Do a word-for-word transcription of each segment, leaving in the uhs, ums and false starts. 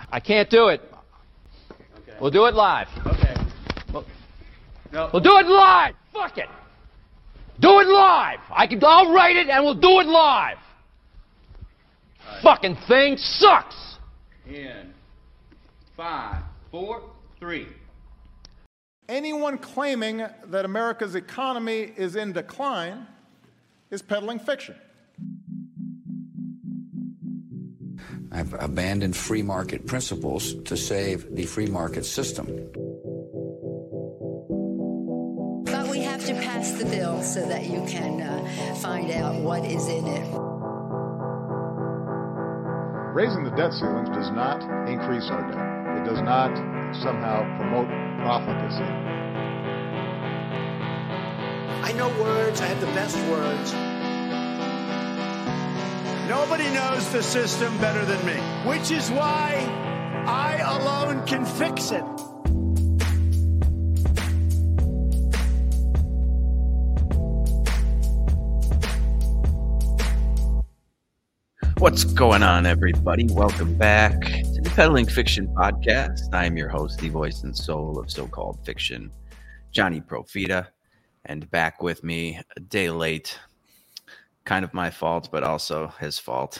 I can't do it. Okay. We'll do it live. Okay. We'll, No. we'll do it live. Fuck it. Do it live. I can. I'll write it and we'll do it live. Right. Fucking thing sucks. In five, four, three. Anyone claiming that America's economy is in decline is peddling fiction. I've abandoned free market principles to save the free market system. But we have to pass the bill so that you can uh, find out what is in it. Raising the debt ceilings does not increase our debt. It does not somehow promote profligacy. I know words. I have the best words. Nobody knows the system better than me, which is why I alone can fix it. What's going on, everybody? Welcome back to the Peddling Fiction Podcast. I am your host, the voice and soul of so-called fiction, Johnny Profita, and back with me a day late. Kind of my fault, but also his fault.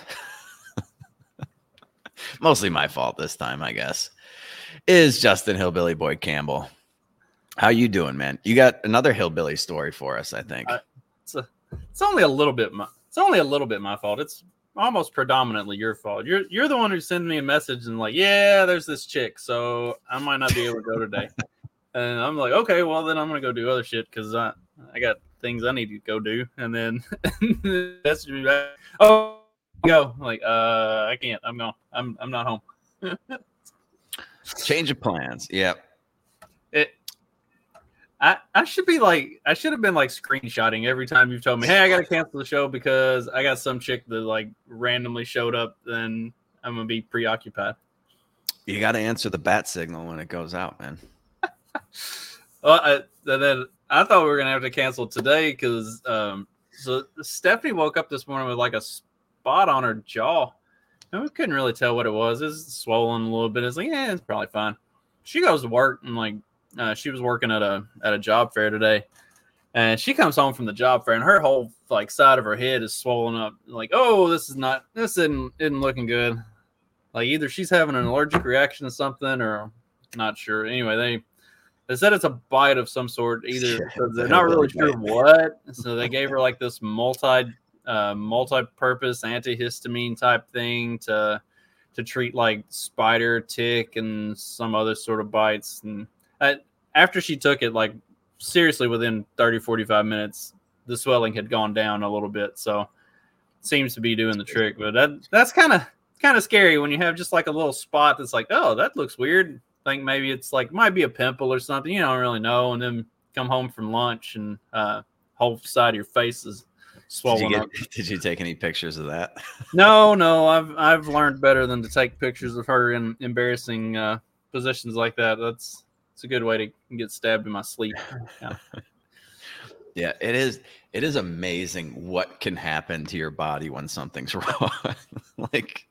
Mostly my fault this time, I guess. Is Justin Hillbilly Boy Campbell. How you doing, man? You got another hillbilly story for us, I think. Uh, it's, a, it's only a little bit my it's only a little bit my fault. It's almost predominantly your fault. You're you're the one who sent me a message and like, yeah, there's this chick, so I might not be able to go today. And I'm like, okay, well then I'm gonna go do other shit because I I got things I need to go do. And then message me back. Oh, go. I'm like, uh, I can't. I'm gone. I'm I'm not home. Change of plans. Yep. It. I, I should be like I should have been like screenshotting every time you've told me, hey, I gotta cancel the show because I got some chick that like randomly showed up. Then I'm gonna be preoccupied. You got to answer the bat signal when it goes out, man. Well, I, then I thought we were gonna have to cancel today because um, so Stephanie woke up this morning with like a spot on her jaw, and we couldn't really tell what it was. It's swollen a little bit. It's like, yeah, it's probably fine. She goes to work and like. Uh, she was working at a at a job fair today, and she comes home from the job fair, and her whole like side of her head is swollen up. Like, oh, this is not this isn't isn't looking good. Like either she's having an allergic reaction to something, or not sure. Anyway, they they said it's a bite of some sort. Either so they're not really sure what. So they gave her like this multi uh, multi-purpose antihistamine type thing to to treat like spider, tick, and some other sort of bites. And I, after she took it, like seriously within thirty, forty-five minutes, the swelling had gone down a little bit. So it seems to be doing the trick. But that that's kind of kind of scary when you have just like a little spot that's like, oh, that looks weird. Think maybe it's like might be a pimple or something. You don't really know. And then come home from lunch and uh, whole side of your face is swollen did you, up. get, did you take any pictures of that? No, no. I've I've learned better than to take pictures of her in embarrassing uh, positions like that. That's It's a good way to get stabbed in my sleep. Yeah. Yeah, it is. It is amazing what can happen to your body when something's wrong. Like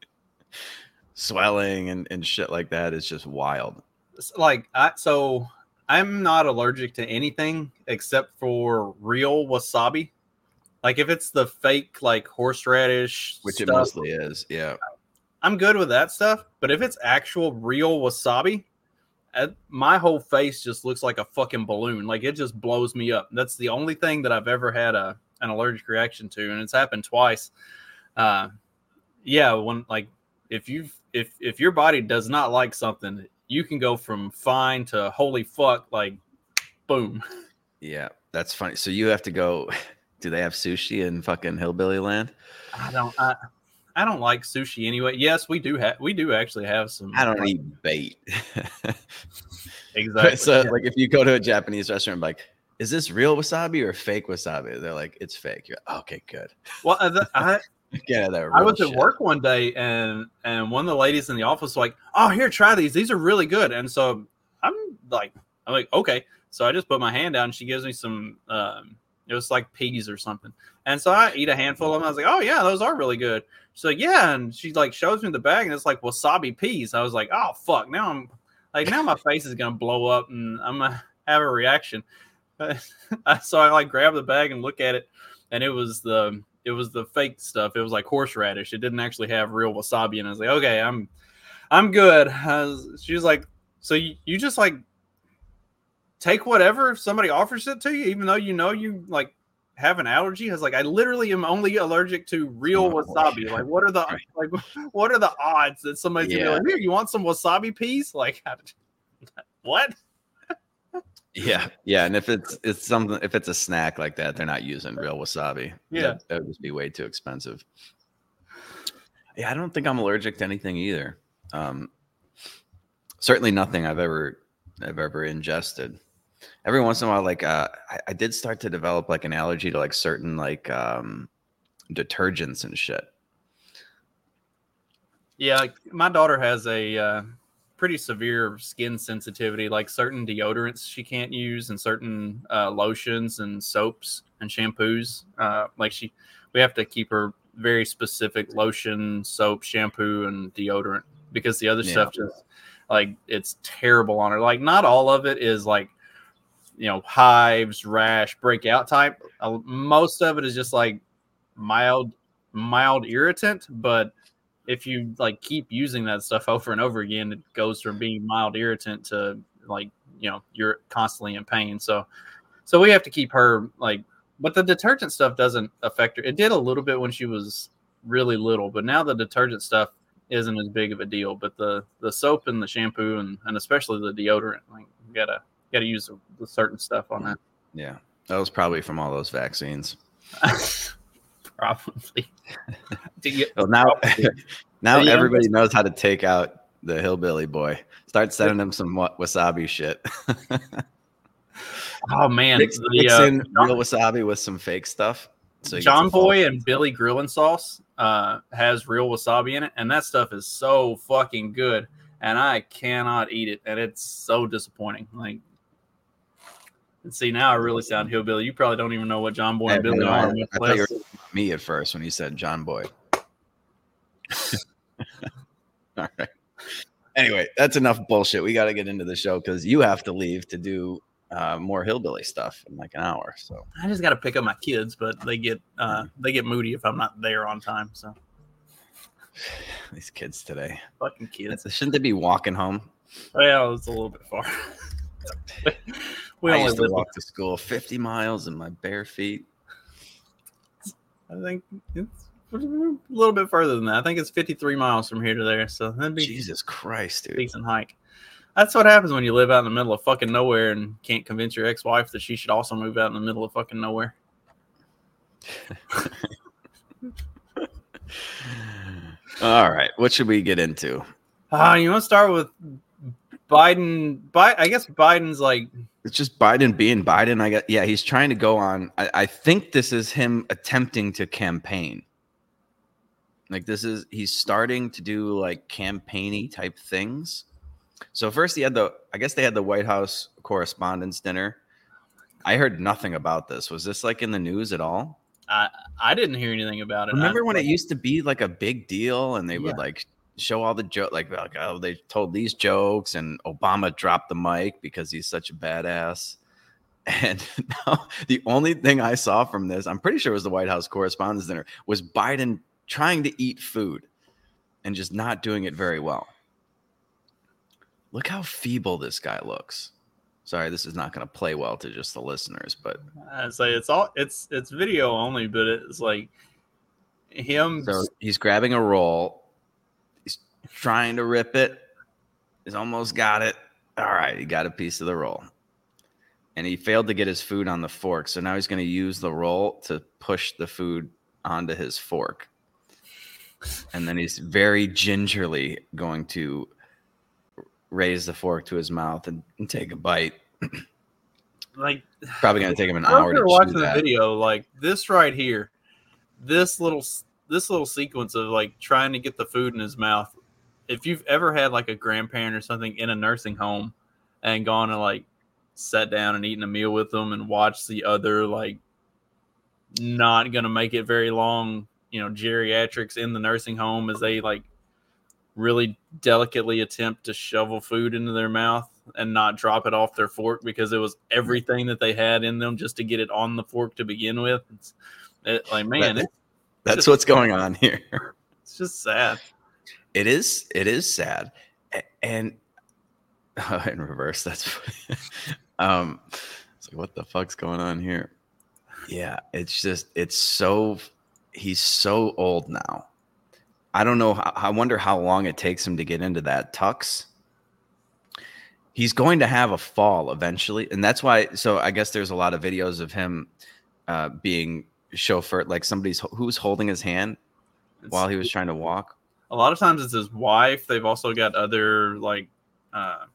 swelling and, and shit like that is just wild. It's like I so I'm not allergic to anything except for real wasabi. Like if it's the fake like horseradish, which stuff, it mostly is, yeah. I'm good with that stuff. But if it's actual real wasabi, my whole face just looks like a fucking balloon. Like it just blows me up. That's the only thing that I've ever had a an allergic reaction to, and it's happened twice. Uh, yeah, when like if you if if your body does not like something, you can go from fine to holy fuck, like boom. Yeah, that's funny. So you have to go. Do they have sushi in fucking hillbilly land? I don't. I, I don't like sushi anyway. Yes, we do have. We do actually have some. I don't eat bait. Exactly. So, yeah. Like, if you go to a Japanese restaurant, like, is this real wasabi or fake wasabi? They're like, it's fake. You're like, okay, good. Well, uh, I yeah, that I was shit. at work one day, and and one of the ladies in the office was like, "Oh, here, try these. These are really good." And so I'm like, I'm like, okay. So I just put my hand down, and she gives me some um, It was like peas or something. And so I eat a handful of them. I was like, oh yeah, those are really good. So yeah, and she like shows me the bag and it's like wasabi peas. I was like, oh fuck, now I'm like now my face is gonna blow up and I'm gonna have a reaction. So I like grab the bag and look at it, and it was the it was the fake stuff. It was like horseradish. It didn't actually have real wasabi. And I was like, okay, I'm I'm good. Was, she was like, so you, you just like take whatever if somebody offers it to you, even though you know you like have an allergy. I was like, I literally am only allergic to real oh, wasabi. Like, what are the right. like what are the odds that somebody's yeah. gonna be like, here, you want some wasabi peas? Like, what? Yeah, yeah, and if it's it's something, if it's a snack like that, they're not using real wasabi. Yeah, that, that would just be way too expensive. Yeah, I don't think I'm allergic to anything either. Um, certainly nothing I've ever I've ever ingested. Every once in a while, like uh, I, I did start to develop like an allergy to like certain like um, detergents and shit. Yeah, like my daughter has a uh, pretty severe skin sensitivity, like certain deodorants she can't use and certain uh, lotions and soaps and shampoos. Uh, like she, we have to keep her very specific lotion, soap, shampoo, and deodorant because the other yeah. stuff just like it's terrible on her. Like not all of it is like, you know, hives, rash, breakout type. Uh, most of it is just like mild, mild irritant, but if you like keep using that stuff over and over again, it goes from being mild irritant to like, you know, you're constantly in pain. So, so we have to keep her like, but the detergent stuff doesn't affect her. It did a little bit when she was really little, but now the detergent stuff isn't as big of a deal. But the, the soap and the shampoo and, and especially the deodorant, like you gotta, gotta use the, the certain stuff on that. Yeah. That was probably from all those vaccines. Probably. Well, now, now yeah, everybody knows how to take out the hillbilly boy. Start sending him some wasabi shit. Oh man, mix, the, mix uh, in real wasabi with some fake stuff. So John Boy and Billy Grillin sauce uh, has real wasabi in it, and that stuff is so fucking good. And I cannot eat it, and it's so disappointing. Like. And see, now I really sound hillbilly. You probably don't even know what John Boy and Billy are. I, I thought you were me at first when you said John Boy. All right. Anyway, that's enough bullshit. We got to get into the show because you have to leave to do uh, more hillbilly stuff in like an hour. So I just got to pick up my kids, but they get uh, they get moody if I'm not there on time. So these kids today, fucking kids, shouldn't they be walking home? Well, it's a little bit far. We I used to walk to school fifty miles in my bare feet. I think it's a little bit further than that. I think it's fifty-three miles from here to there. So that'd be Jesus Christ, dude. Decent hike. That's what happens when you live out in the middle of fucking nowhere and can't convince your ex-wife that she should also move out in the middle of fucking nowhere. All right. What should we get into? Uh, you want to start with Biden? Bi- I guess Biden's like... It's just Biden being Biden. I got, yeah, he's trying to go on. I, I think this is him attempting to campaign. Like this is, he's starting to do like campaign-y type things. So first he had the, I guess they had the White House Correspondents' Dinner. I heard nothing about this. Was this like in the news at all? I I didn't hear anything about it. Remember I, when it used to be like a big deal and they yeah. would like show all the joke, like, like, oh, they told these jokes and Obama dropped the mic because he's such a badass. And now the only thing I saw from this, I'm pretty sure it was the White House Correspondents' Dinner, was Biden trying to eat food and just not doing it very well. Look how feeble this guy looks. Sorry, this is not going to play well to just the listeners, but I say it's all it's it's video only, but it's like him. So he's grabbing a roll. He's trying to rip it. He's almost got it. All right, he got a piece of the roll. And he failed to get his food on the fork. So now he's going to use the roll to push the food onto his fork. And then he's very gingerly going to raise the fork to his mouth and, and take a bite. Like, probably going to take him an I hour to chew watching that. the video, like this right here, this little this little sequence of like trying to get the food in his mouth. If you've ever had like a grandparent or something in a nursing home and gone and like sat down and eaten a meal with them and watched the other like not going to make it very long. You know, geriatrics in the nursing home as they like really delicately attempt to shovel food into their mouth and not drop it off their fork because it was everything that they had in them just to get it on the fork to begin with. It's it, like, man, That- it, That's just- what's going on here. it's just sad. It is. It is sad, A- and uh, in reverse. That's um. It's like, what the fuck's going on here? Yeah, it's just it's so. He's so old now. I don't know. How, I wonder how long it takes him to get into that tux. He's going to have a fall eventually, and that's why. So I guess there's a lot of videos of him uh, being chauffeured, like somebody's who's holding his hand It's, while he was trying to walk. a lot of times it's his wife. They've also got other like uh,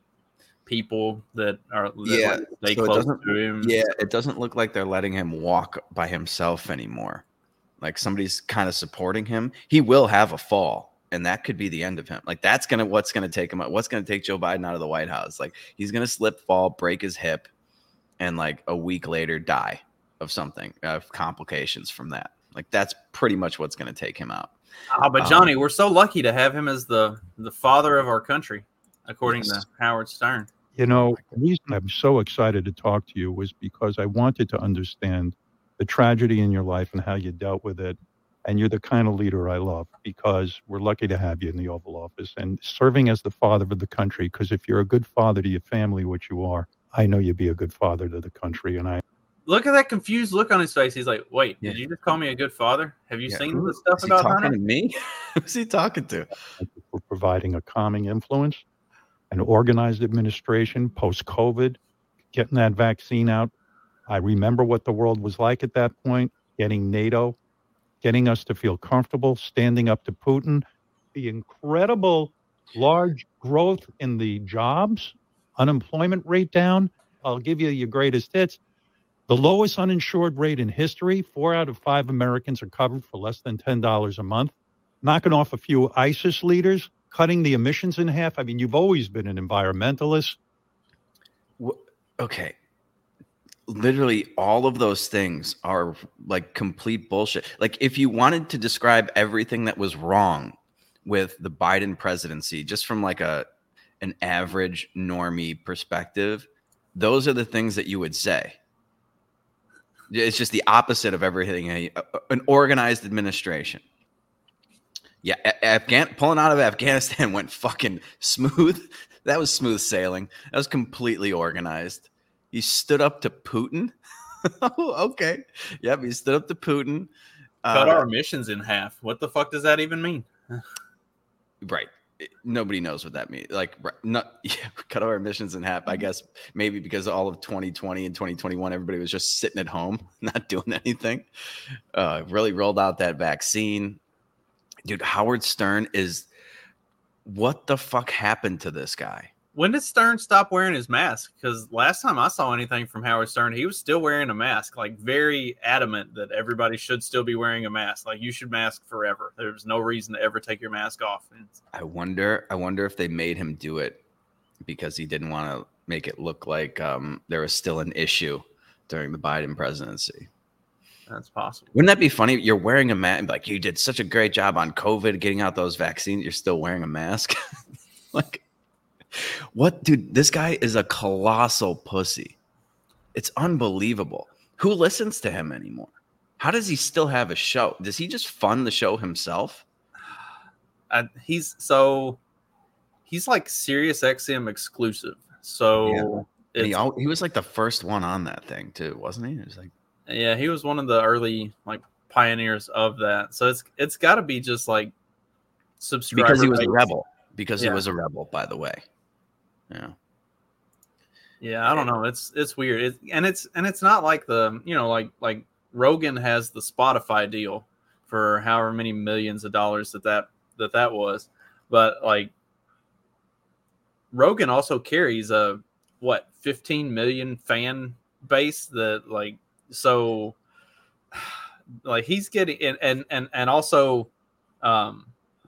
people that are that, Yeah, like, stay so it close doesn't- to him. Yeah, it doesn't look like they're letting him walk by himself anymore. Like somebody's kind of supporting him. He will have a fall, and that could be the end of him. Like that's gonna what's gonna take him out. What's gonna take Joe Biden out of the White House? Like he's gonna slip, fall, break his hip, and like a week later die of something, of complications from that. Like that's pretty much what's gonna take him out. Oh, but Um, Johnny, we're so lucky to have him as the the father of our country, according Yes. to Howard Stern. You know, the reason I'm so excited to talk to you was because I wanted to understand the tragedy in your life and how you dealt with it. And you're the kind of leader I love because we're lucky to have you in the Oval Office and serving as the father of the country. Because if you're a good father to your family, which you are, I know you'd be a good father to the country. And I Look at that confused look on his face. He's like, "Wait, Yeah. did you just call me a good father? Have you Yeah, seen who- the stuff Is he about talking Hunter?" to me? Who's he talking to? thank you for providing a calming influence, an organized administration post-COVID, getting that vaccine out. I remember what the world was like at that point, getting NATO, getting us to feel comfortable, standing up to Putin, the incredible large growth in the jobs, unemployment rate down. I'll give you your greatest hits. The lowest uninsured rate in history. Four out of five Americans are covered for less than ten dollars a month. Knocking off a few ISIS leaders, cutting the emissions in half. I mean, you've always been an environmentalist. Wh- Okay. Literally all of those things are like complete bullshit. Like if you wanted to describe everything that was wrong with the Biden presidency, just from like a an average normie perspective, those are the things that you would say. It's just the opposite of everything. a- An organized administration. Yeah, A- Afghan pulling out of Afghanistan went fucking smooth. That was smooth sailing. That was completely organized. He stood up to Putin. Oh, okay. Yep, he stood up to Putin. Cut Uh, our emissions in half. What the fuck does that even mean? Right. It- Nobody knows what that means. Like, right, not yeah, cut our emissions in half. I guess maybe because all of twenty twenty and twenty twenty-one, everybody was just sitting at home, not doing anything. Uh, really rolled out that vaccine. Dude, Howard Stern is. What the fuck happened to this guy? When did Stern stop wearing his mask? Because last time I saw anything from Howard Stern, he was still wearing a mask, like very adamant that everybody should still be wearing a mask. Like you should mask forever. There's no reason to ever take your mask off. It's- I wonder. I wonder if they made him do it because he didn't want to make it look like um, there was still an issue during the Biden presidency. That's possible. Wouldn't that be funny? You're wearing a mask, like you did such a great job on COVID, getting out those vaccines. You're still wearing a mask. Like, what, dude? This guy is a colossal pussy. It's unbelievable. Who listens to him anymore? How does he still have a show? Does he just fund the show himself? I, he's so he's like Sirius X M exclusive. So Yeah. And he, it's, al- he was like the first one on that thing too, wasn't he? It was like, yeah, he was one of the early like pioneers of that. So it's it's got to be just like subscriber because he was a base. rebel. Because Yeah. he was a rebel, by the way. Yeah. Yeah, I don't know. It's it's weird, it, and it's and it's not like the you know like like Rogan has the Spotify deal for however many millions of dollars that that that that was, but like Rogan also carries a what fifteen million fan base that like so like he's getting and and and, and also um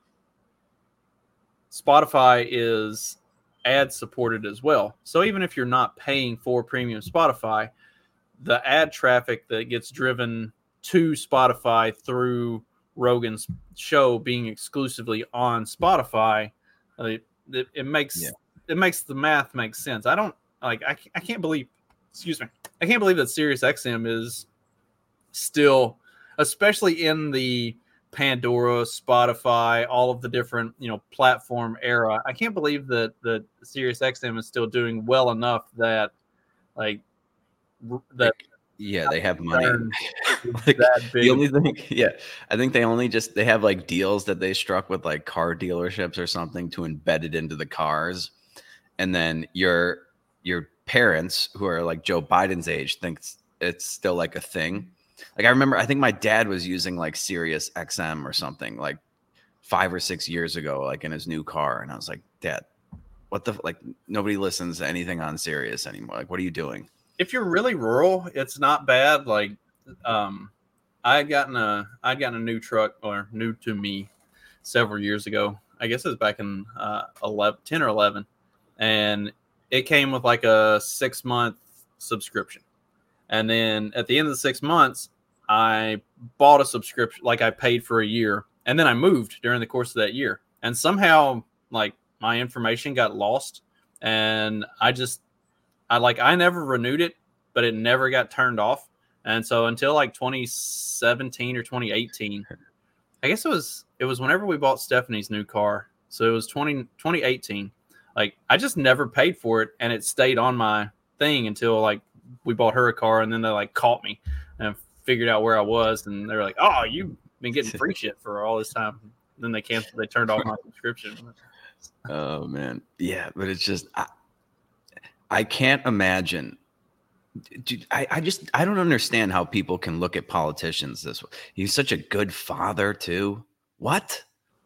Spotify is ad supported as well. So even if you're not paying for premium Spotify, the ad traffic that gets driven to Spotify through Rogan's show being exclusively on Spotify, uh, it, it makes yeah. it makes the math make sense. I don't like I, I can't believe excuse me I can't believe that Sirius X M is still, especially in the Pandora, Spotify, all of the different, you know, platform era. I can't believe that that Sirius X M is still doing well enough that like that. Yeah, they have money. Like, the only thing, yeah, I think they only just they have like deals that they struck with like car dealerships or something to embed it into the cars, and then your your parents who are like Joe Biden's age thinks it's still like a thing. Like I remember, I think my dad was using like Sirius X M or something like five or six years ago, like in his new car, and I was like, Dad, what the like? Nobody listens to anything on Sirius anymore. Like, what are you doing? If you're really rural, it's not bad. Like, um, I had gotten a, I'd gotten a new truck, or new to me, several years ago. I guess it was back in uh, eleven, ten or eleven, and it came with like a six month subscription. And then at the end of the six months, I bought a subscription, like I paid for a year, and then I moved during the course of that year. And somehow, like my information got lost, and I just. I like I never renewed it, but it never got turned off. And so until like twenty seventeen or twenty eighteen, I guess it was it was whenever we bought Stephanie's new car. So it was twenty, twenty eighteen. Like I just never paid for it, and it stayed on my thing until like we bought her a car, and then they like caught me and figured out where I was, and they were like, "Oh, you've been getting free shit for all this time." And then they canceled. They turned off my subscription. Oh man, yeah, but it's just. I- I can't imagine. Dude, I, I just I don't understand how people can look at politicians this way. He's such a good father too. What?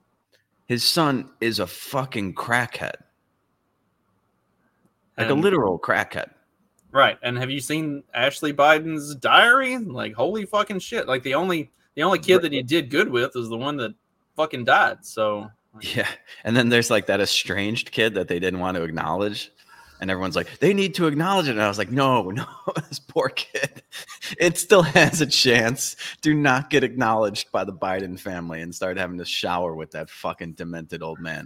His son is a fucking crackhead, like and, a literal crackhead. Right. And have you seen Ashley Biden's diary? Like, holy fucking shit! Like the only the only kid that he did good with is the one that fucking died. So yeah. And then there's like that estranged kid that they didn't want to acknowledge. And everyone's like, they need to acknowledge it. And I was like, no, no, this poor kid. It still has a chance. Do not get acknowledged by the Biden family and start having to shower with that fucking demented old man.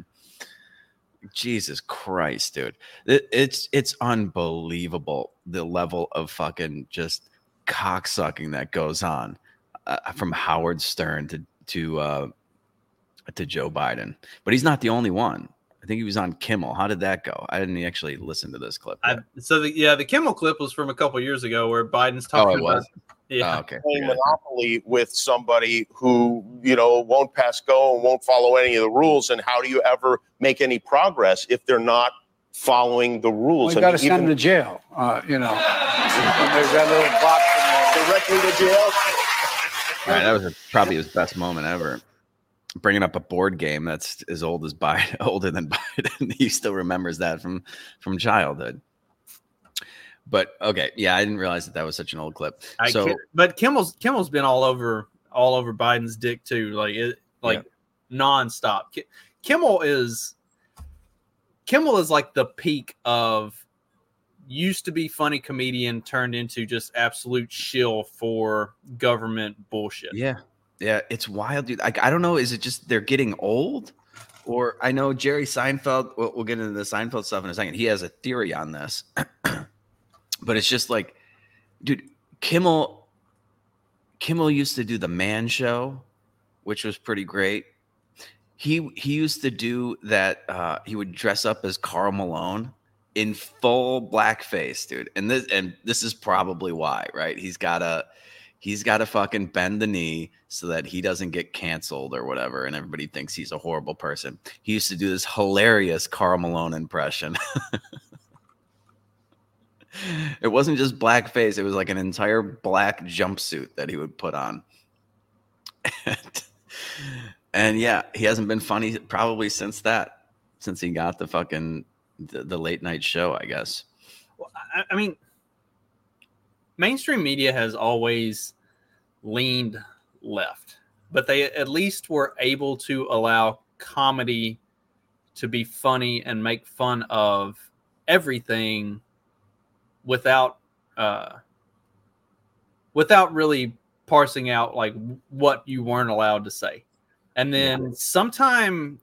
Jesus Christ, dude. It, it's it's unbelievable the level of fucking just cocksucking that goes on uh, from Howard Stern to to uh, to Joe Biden. But he's not the only one. I think he was on Kimmel. How did that go? I didn't actually listen to this clip. I, so the, yeah, the Kimmel clip was from a couple years ago where Biden's talking oh, it was? about yeah, oh, okay. a monopoly with somebody who, you know, won't pass go and won't follow any of the rules. And how do you ever make any progress if they're not following the rules? Well, you got to send them to jail. Uh, you know, there's that little box in there. Directly to jail. All right, that was a, probably his best moment ever. Bringing up a board game that's as old as Biden, older than Biden. He still remembers that from from childhood. But okay, yeah, I didn't realize that that was such an old clip. I so, but Kimmel's Kimmel's been all over all over Biden's dick too, like it, like yeah. nonstop. Kimmel is Kimmel is like the peak of used to be funny comedian turned into just absolute shill for government bullshit. Yeah. Yeah, it's wild, dude. Like, I don't know. Is it just they're getting old? Or I know Jerry Seinfeld, we'll, we'll get into the Seinfeld stuff in a second. He has a theory on this. But it's just like, dude, Kimmel, Kimmel used to do the Man Show, which was pretty great. He he used to do that. Uh, he would dress up as Karl Malone in full blackface, dude. And this and this is probably why, right? He's got a He's got to fucking bend the knee so that he doesn't get canceled or whatever, and everybody thinks he's a horrible person. He used to do this hilarious Karl Malone impression. It wasn't just blackface. It was like an entire black jumpsuit that he would put on. and, and yeah, he hasn't been funny probably since that, since he got the fucking the, the late night show, I guess. Well, I, I mean, mainstream media has always leaned left, but they at least were able to allow comedy to be funny and make fun of everything without uh, without really parsing out like what you weren't allowed to say. And then yeah. sometime,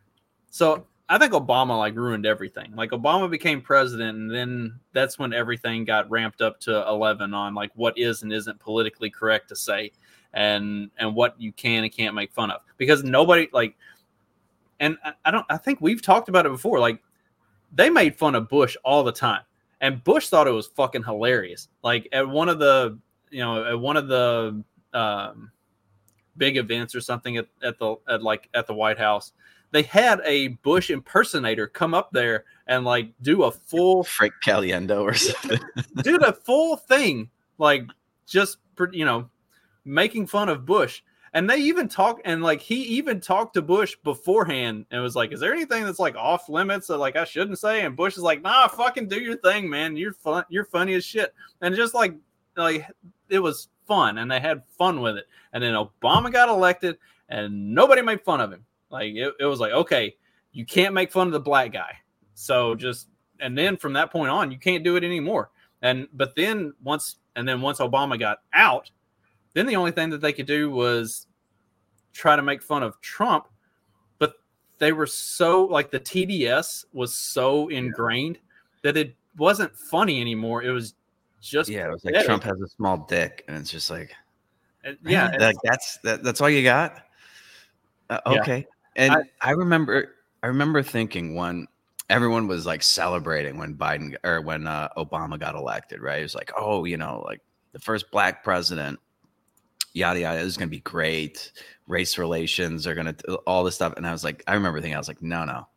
so I think Obama like ruined everything. Like Obama became president, and then that's when everything got ramped up to eleven on like what is and isn't politically correct to say, and and what you can and can't make fun of. Because nobody like, and I, I don't, I think we've talked about it before. Like they made fun of Bush all the time, and Bush thought it was fucking hilarious. Like at one of the, you know, at one of the. Um, big events or something at, at the at like at the White House, they had a Bush impersonator come up there and like do a full Frank Caliendo or something. did a full thing, like just you know making fun of Bush. And they even talked, and like he even talked to Bush beforehand and was like, is there anything that's like off limits that like I shouldn't say? And Bush is like, nah, fucking do your thing, man. You're fun, you're funny as shit. And just like like it was fun, and they had fun with it. And then Obama got elected, and nobody made fun of him. Like it, it was like, okay, you can't make fun of the black guy. So just, and then from that point on, you can't do it anymore. And but then once, and then once Obama got out, then the only thing that they could do was try to make fun of Trump. But they were so like the T D S was so ingrained that it wasn't funny anymore. It was just yeah, it was like pathetic. Trump has a small dick, and it's just like. Yeah, like that's that, that's all you got. Uh, okay, yeah. and I, I remember I remember thinking when everyone was like celebrating when Biden or when uh, Obama got elected, right? It was like, oh, you know, like the first black president, yada yada, this is gonna be great. Race relations are gonna all this stuff, and I was like, I remember thinking, I was like, no, no,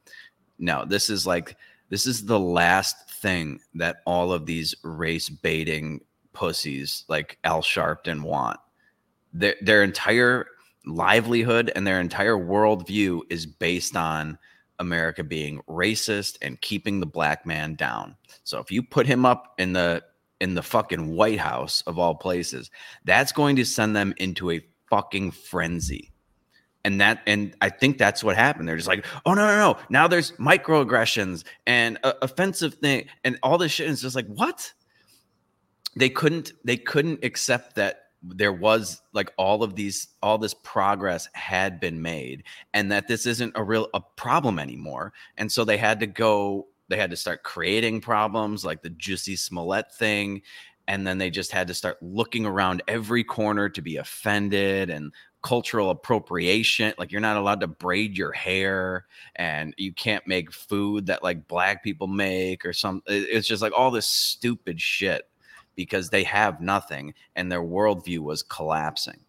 no, this is like this is the last thing that all of these race baiting pussies like Al Sharpton want. Their their entire livelihood and their entire worldview is based on America being racist and keeping the black man down. So if you put him up in the in the fucking White House of all places, that's going to send them into a fucking frenzy. And that and I think that's what happened. They're just like, oh no, no, no. Now there's microaggressions and uh, offensive thing and all this shit. It's just like, what? They couldn't they couldn't accept that there was like all of these all this progress had been made and that this isn't a real a problem anymore. And so they had to go they had to start creating problems like the Jussie Smollett thing. And then they just had to start looking around every corner to be offended and cultural appropriation. Like you're not allowed to braid your hair and you can't make food that like black people make or some. It's just like all this stupid shit. Because they have nothing and their worldview was collapsing.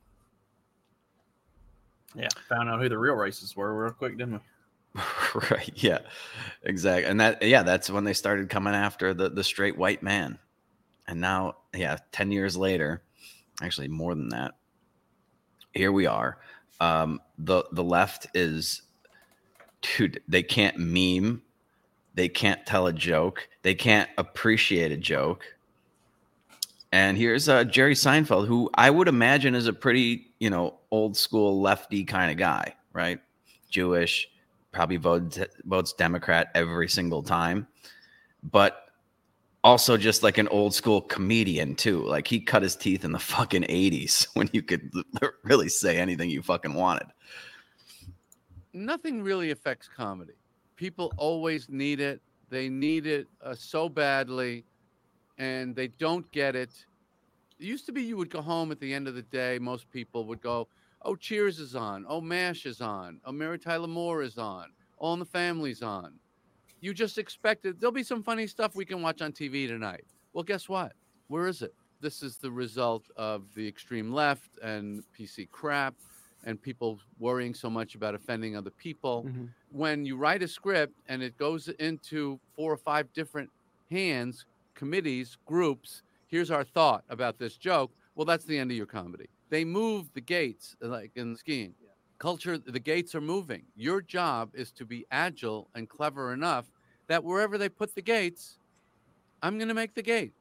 Yeah, found out who the real racists were real quick, didn't we? Right, yeah, exactly. And that, yeah, that's when they started coming after the, the straight white man. And now, yeah, ten years later, actually more than that, here we are. Um, the, the left is, dude, they can't meme. They can't tell a joke. They can't appreciate a joke. And here's uh, Jerry Seinfeld, who I would imagine is a pretty, you know, old school lefty kind of guy, right? Jewish, probably votes, votes Democrat every single time, but also just like an old school comedian too. Like he cut his teeth in the fucking eighties when you could really say anything you fucking wanted. Nothing really affects comedy. People always need it. They need it uh, so badly. And they don't get it. It used to be you would go home at the end of the day. Most people would go, oh, Cheers is on. Oh, MASH is on. Oh, Mary Tyler Moore is on. All in the Family's on. You just expected there'll be some funny stuff we can watch on T V tonight. Well, guess what? Where is it? This is the result of the extreme left and P C crap and people worrying so much about offending other people. Mm-hmm. When you write a script and it goes into four or five different hands, committees, groups, here's our thought about this joke. Well, that's the end of your comedy. They move the gates, like in skiing. Yeah. Culture, the gates are moving. Your job is to be agile and clever enough that wherever they put the gates, I'm going to make the gate.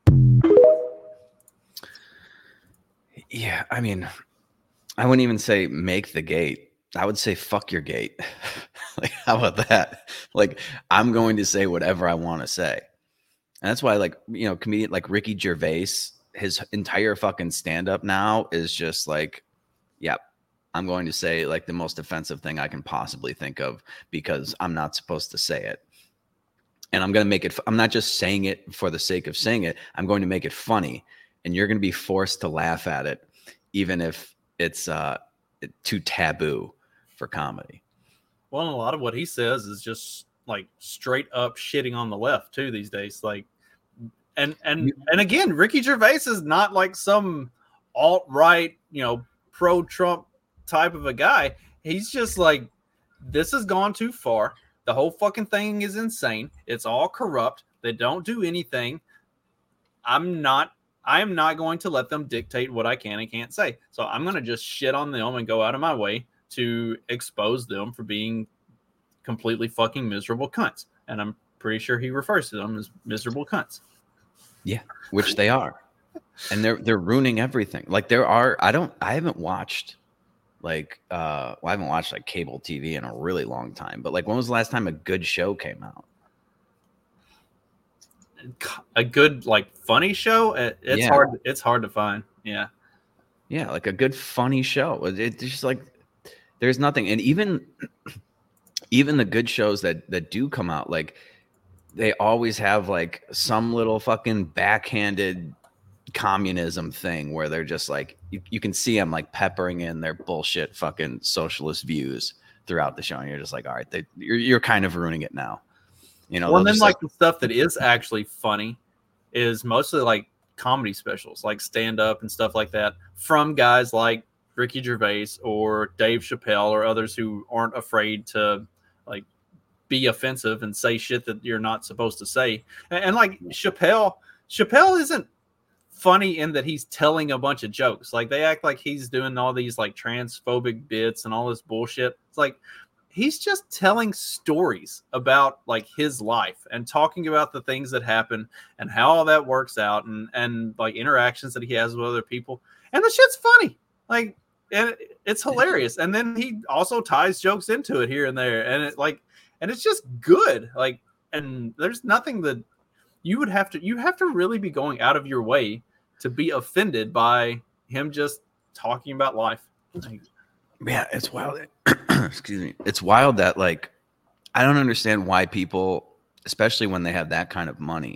Yeah, I mean, I wouldn't even say make the gate. I would say fuck your gate. Like, how about that? Like, I'm going to say whatever I want to say. And that's why, like, you know, comedian like Ricky Gervais, his entire fucking stand up now is just like, yep, I'm going to say like the most offensive thing I can possibly think of because I'm not supposed to say it. And I'm going to make it, I'm not just saying it for the sake of saying it. I'm going to make it funny. And you're going to be forced to laugh at it, even if it's uh, too taboo for comedy. Well, and a lot of what he says is just like straight up shitting on the left too these days. Like, and and and again, Ricky Gervais is not like some alt-right, you know, pro-Trump type of a guy. He's just like, this has gone too far. The whole fucking thing is insane. It's all corrupt. They don't do anything. I'm not. I am not going to let them dictate what I can and can't say. So I'm going to just shit on them and go out of my way to expose them for being completely fucking miserable cunts. And I'm pretty sure he refers to them as miserable cunts. Yeah, which they are. And they're they're ruining everything. Like there are, I don't, I haven't watched like, uh, well, I haven't watched like cable T V in a really long time. But like, when was the last time a good show came out? A good like funny show. It, it's Yeah. hard. It's hard to find. Yeah. Yeah, like a good funny show. It- It's just like there's nothing. And even even the good shows that that do come out, like they always have like some little fucking backhanded communism thing where they're just like you, you can see them like peppering in their bullshit fucking socialist views throughout the show, and you're just like, all right, they, you're you're kind of ruining it now. You know, Well, and they'll then just, like the stuff that is actually funny is mostly like comedy specials, like stand up and stuff like that from guys like Ricky Gervais or Dave Chappelle or others who aren't afraid to like be offensive and say shit that you're not supposed to say. And, and like Chappelle, Chappelle isn't funny in that he's telling a bunch of jokes. Like they act like he's doing all these like transphobic bits and all this bullshit. It's like he's just telling stories about like his life and talking about the things that happen and how all that works out and and like interactions that he has with other people. And the shit's funny. Like and it's hilarious. And then he also ties jokes into it here and there. And it like and it's just good. Like and there's nothing that you would have to you have to really be going out of your way to be offended by him just talking about life. Like, yeah, it's wild. Excuse me. It's wild that like I don't understand why people, especially when they have that kind of money,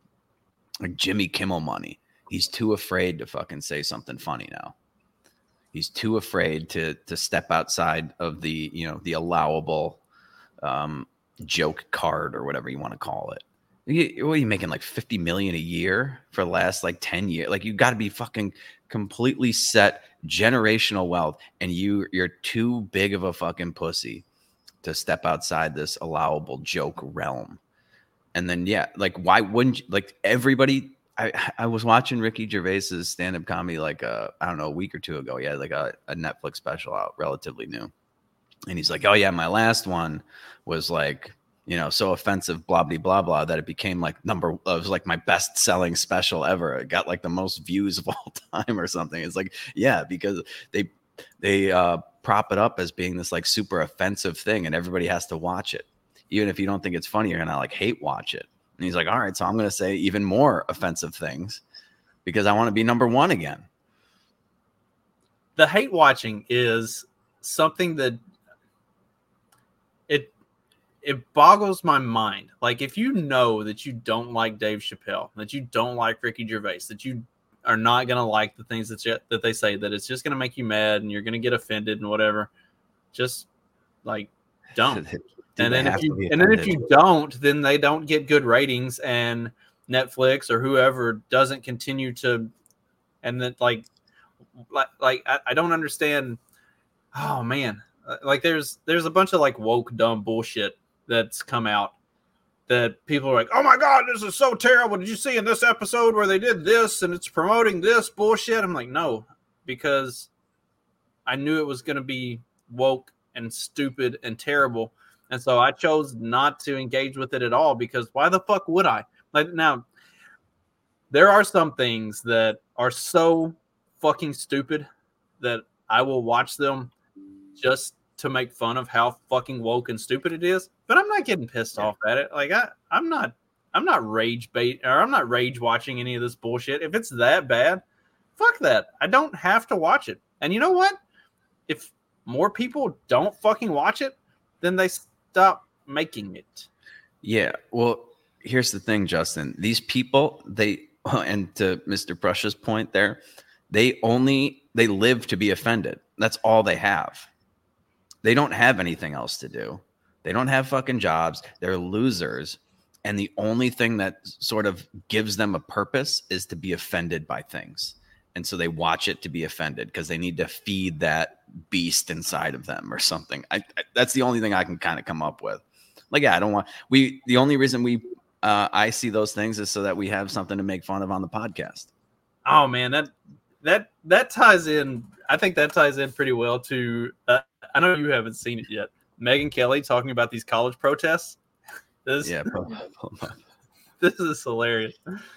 like Jimmy Kimmel money, he's too afraid to fucking say something funny now. He's too afraid to to step outside of the, you know, the allowable um, joke card or whatever you want to call it. You, what are you making, like fifty million a year for the last like ten years? Like you got to be fucking completely set generational wealth, and you you're too big of a fucking pussy to step outside this allowable joke realm. And then yeah, like why wouldn't you, like everybody? I I was watching Ricky Gervais's stand-up comedy like uh I don't know a week or two ago. He had like a, a Netflix special out, relatively new, and he's like, oh yeah, my last one was like, you know, so offensive, blah, blah, blah, blah, that it became like number, it was like my best selling special ever. It got like the most views of all time or something. It's like, yeah, because they, they uh, prop it up as being this like super offensive thing and everybody has to watch it. Even if you don't think it's funny, you're going to like hate watch it. And he's like, all right, so I'm going to say even more offensive things because I want to be number one again. the hate watching is something that it it boggles my mind. Like, if you know that you don't like Dave Chappelle, that you don't like Ricky Gervais, that you are not going to like the things that you, that they say, that it's just going to make you mad and you're going to get offended and whatever, just like don't. And then if you and then if you don't, then they don't get good ratings, and Netflix or whoever doesn't continue to, and then like like, like I, I don't understand. Oh man, like there's there's a bunch of like woke dumb bullshit that's come out that people are like, oh my god, this is so terrible. Did you see in this episode where they did this and it's promoting this bullshit? I'm like, no, because I knew it was going to be woke and stupid and terrible. And so I chose not to engage with it at all, because why the fuck would I? Like, now, there are some things that are so fucking stupid that I will watch them just to make fun of how fucking woke and stupid it is. But I'm not getting pissed off at it. Like, I, I'm not, I'm not rage bait or I'm not rage watching any of this bullshit. If it's that bad, fuck that. I don't have to watch it. And you know what? If more people don't fucking watch it, then they stop making it. Yeah. Well, here's the thing, Justin. These people, they, and to Mister Prussia's point there, they only, they live to be offended. That's all they have. They don't have anything else to do. They don't have fucking jobs. They're losers. And the only thing that sort of gives them a purpose is to be offended by things. And so they watch it to be offended because they need to feed that beast inside of them or something. I, I, that's the only thing I can kind of come up with. Like, yeah, I don't want, we, the only reason we, uh, I see those things is so that we have something to make fun of on the podcast. Oh man, that, that, that ties in. I think that ties in pretty well to, uh, I know you haven't seen it yet. Megyn Kelly talking about these college protests. This, yeah, this is hilarious.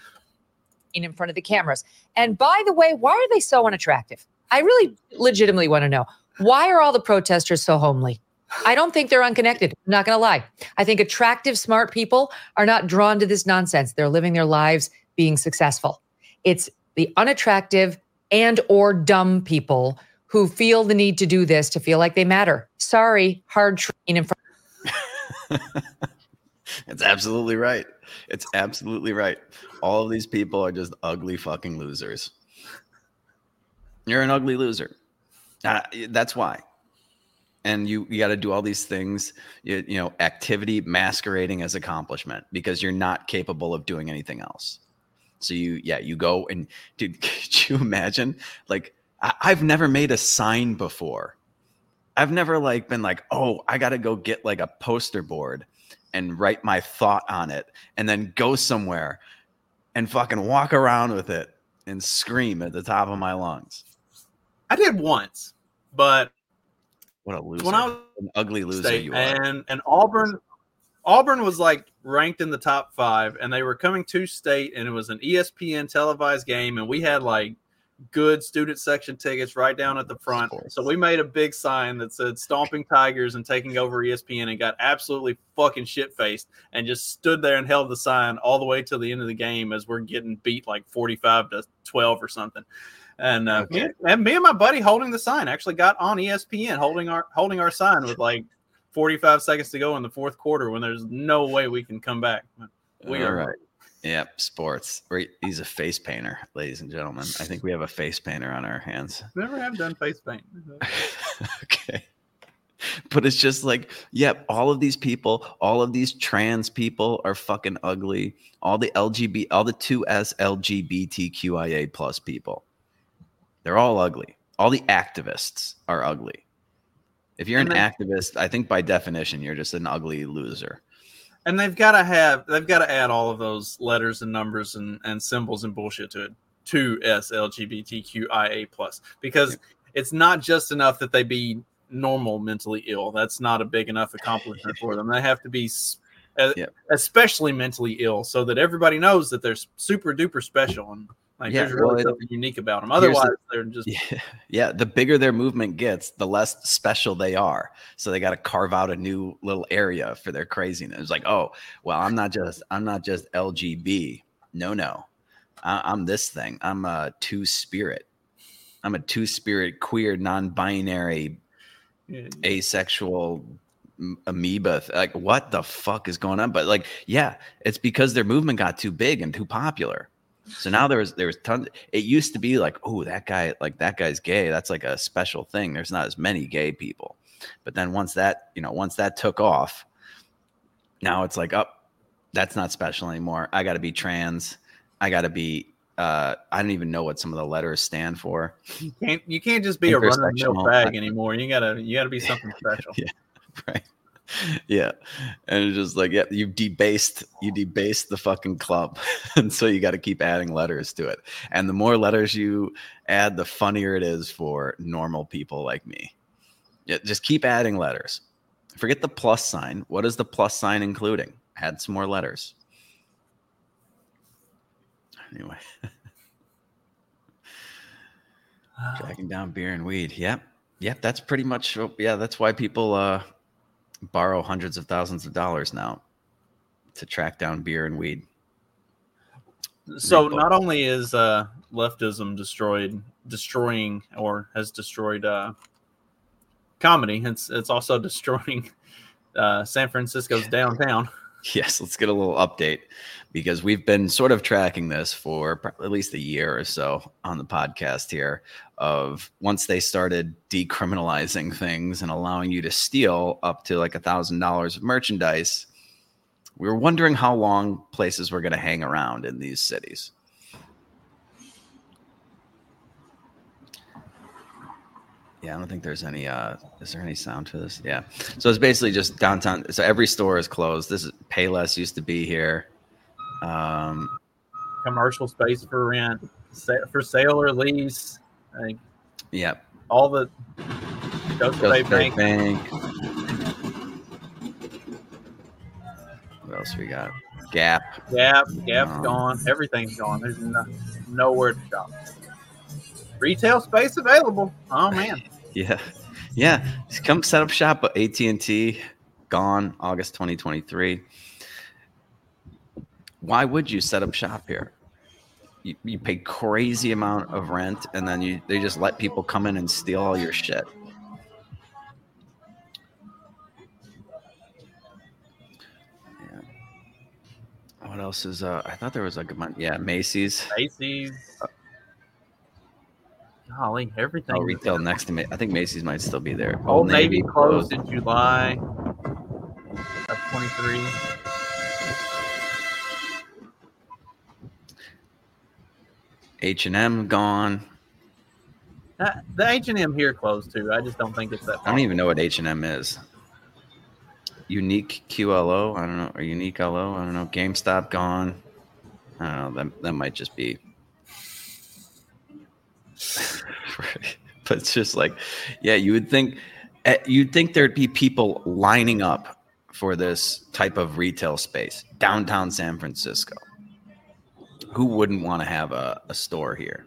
In front of the cameras. And by the way, why are they so unattractive? I really legitimately want to know. Why are all the protesters so homely? I don't think they're unconnected. I'm not going to lie. I think attractive, smart people are not drawn to this nonsense. They're living their lives being successful. It's the unattractive and or dumb people who feel the need to do this to feel like they matter. Sorry, hard train in front. It's absolutely right. It's absolutely right. All of these people are just ugly fucking losers. You're an ugly loser. Uh, that's why. And you, you got to do all these things, you, you know, activity masquerading as accomplishment because you're not capable of doing anything else. So you, yeah, you go and dude, could you imagine? Like, I, I've never made a sign before. I've never like been like, oh, I got to go get like a poster board and write my thought on it and then go somewhere and fucking walk around with it and scream at the top of my lungs. I did once, but what a loser. When I was an ugly loser state, you are. And, and Auburn, Auburn was like ranked in the top five and they were coming to state and it was an E S P N televised game. And we had like good student section tickets right down at the front. So we made a big sign that said stomping Tigers and taking over E S P N and got absolutely fucking shit-faced and just stood there and held the sign all the way to the end of the game as we're getting beat like forty-five to twelve or something. And, uh, Okay. me, and me and my buddy holding the sign actually got on E S P N holding our holding our sign with like forty-five seconds to go in the fourth quarter when there's no way we can come back. We All are right. Yep, sports. He's a face painter, ladies and gentlemen. I think we have a face painter on our hands. Never have done face paint. Okay. But it's just like, yep, all of these people, all of these trans people are fucking ugly. All the L G B T, all the two S L G B T Q I A plus people. They're all ugly. All the activists are ugly. If you're an And then- activist, I think by definition, you're just an ugly loser. And they've got to have, they've got to add all of those letters and numbers and, and symbols and bullshit to it. To S L G B T Q I A plus, because yeah. It's not just enough that they be normal mentally ill. That's not a big enough accomplishment for them. They have to be uh, yeah. especially mentally ill so that everybody knows that they're super duper special and like yeah, there's really well, something it, unique about them. Otherwise, the, they're just yeah, yeah. The bigger their movement gets, the less special they are. So they got to carve out a new little area for their craziness. It's like, oh, well, I'm not just I'm not just L G B. No, no, I, I'm this thing. I'm a two spirit. I'm a two spirit, queer, non-binary, yeah. asexual amoeba. Like, what the fuck is going on? But like, yeah, it's because their movement got too big and too popular. So now there's there's tons. It used to be like, oh, that guy, like that guy's gay. That's like a special thing. There's not as many gay people. But then once that, you know, once that took off, now it's like, oh, that's not special anymore. I got to be trans. I got to be. Uh, I don't even know what some of the letters stand for. You can't. You can't just be a run-of-the-mill bag anymore. You gotta. You gotta be something special. Yeah. Right. Yeah. And it's just like, yeah, you debased, you debased the fucking club. And so you got to keep adding letters to it. And the more letters you add, the funnier it is for normal people like me. Yeah, just keep adding letters. Forget the plus sign. What is the plus sign including? Add some more letters. Anyway. Tracking down beer and weed. Yep. Yep. That's pretty much, yeah, that's why people, uh, borrow hundreds of thousands of dollars now to track down beer and weed. So not only is uh, leftism destroyed, destroying, or has destroyed uh, comedy, it's it's also destroying uh, San Francisco's downtown. Yes, let's get a little update because we've been sort of tracking this for at least a year or so on the podcast here of once they started decriminalizing things and allowing you to steal up to like a thousand dollars of merchandise. We were wondering how long places were going to hang around in these cities. Yeah, I don't think there's any, uh, is there any sound to this? Yeah. So it's basically just downtown. So every store is closed. This is Payless used to be here. Um, Commercial space for rent, sa- for sale or lease. I think yeah. All the Coast Bay Bank. Bank. What else we got? Gap. Gap. Gap's Um, gone. Everything's gone. There's no, nowhere to shop. Retail space available. Oh man. Yeah, yeah. Just come set up shop at A T and T. Gone August twenty twenty-three. Why would you set up shop here? You, you pay crazy amount of rent, and then you they just let people come in and steal all your shit. Yeah. What else is? Uh, I thought there was like a month. Yeah, Macy's. Macy's. Golly, everything. Oh, retail next to me. I think Macy's might still be there. Old Navy closed in July of twenty-three. H and M gone. Uh, the H and M here closed too. I just don't think it's that. I don't even know what H and M is. Unique Q L O. I don't know. Or Unique L O. I don't know. GameStop gone. I don't know. That that might just be. But it's just like, yeah, you would think, you'd think there'd be people lining up for this type of retail space, downtown San Francisco. Who wouldn't want to have a, a store here?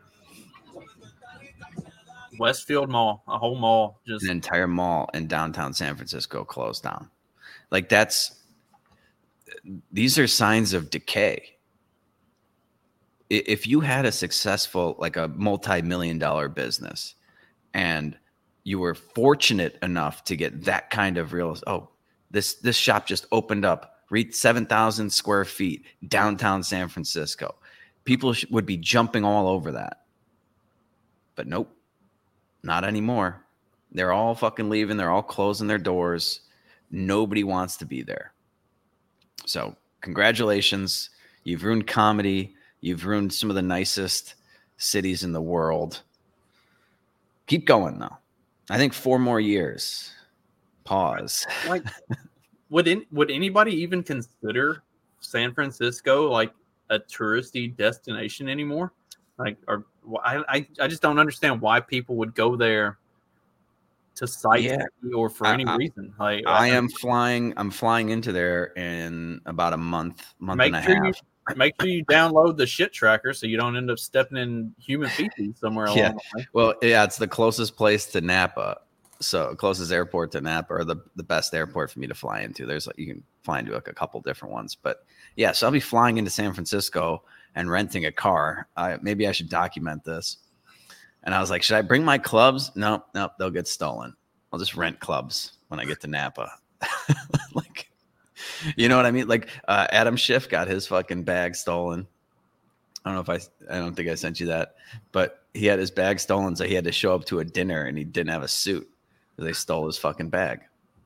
Westfield Mall, a whole mall, just an entire mall in downtown San Francisco closed down. Like that's, these are signs of decay. If you had a successful, like a multi-million dollar business and you were fortunate enough to get that kind of real, oh, this, this shop just opened up, reached seven thousand square feet, downtown San Francisco. People sh- would be jumping all over that. But nope, not anymore. They're all fucking leaving. They're all closing their doors. Nobody wants to be there. So congratulations. You've ruined comedy. You've ruined some of the nicest cities in the world. Keep going, though. I think four more years. Pause. Like, would in, would anybody even consider San Francisco like a touristy destination anymore? Like, or I, I, I just don't understand why people would go there to sightsee yeah. or for I, any I, reason. Like, I, I am flying. I'm flying into there in about a month, month make and a sure half. You, Make sure you download the shit tracker so you don't end up stepping in human feces somewhere along yeah. the way. Well, yeah, it's the closest place to Napa. So closest airport to Napa, or the, the best airport for me to fly into. There's like, you can fly into like a couple different ones. But yeah, so I'll be flying into San Francisco and renting a car. Uh, maybe I should document this. And I was like, should I bring my clubs? No, no, they'll get stolen. I'll just rent clubs when I get to Napa. Like, you know what I mean? Like uh, Adam Schiff got his fucking bag stolen. I don't know if I, I don't think I sent you that, but he had his bag stolen. So he had to show up to a dinner and he didn't have a suit. They stole his fucking bag.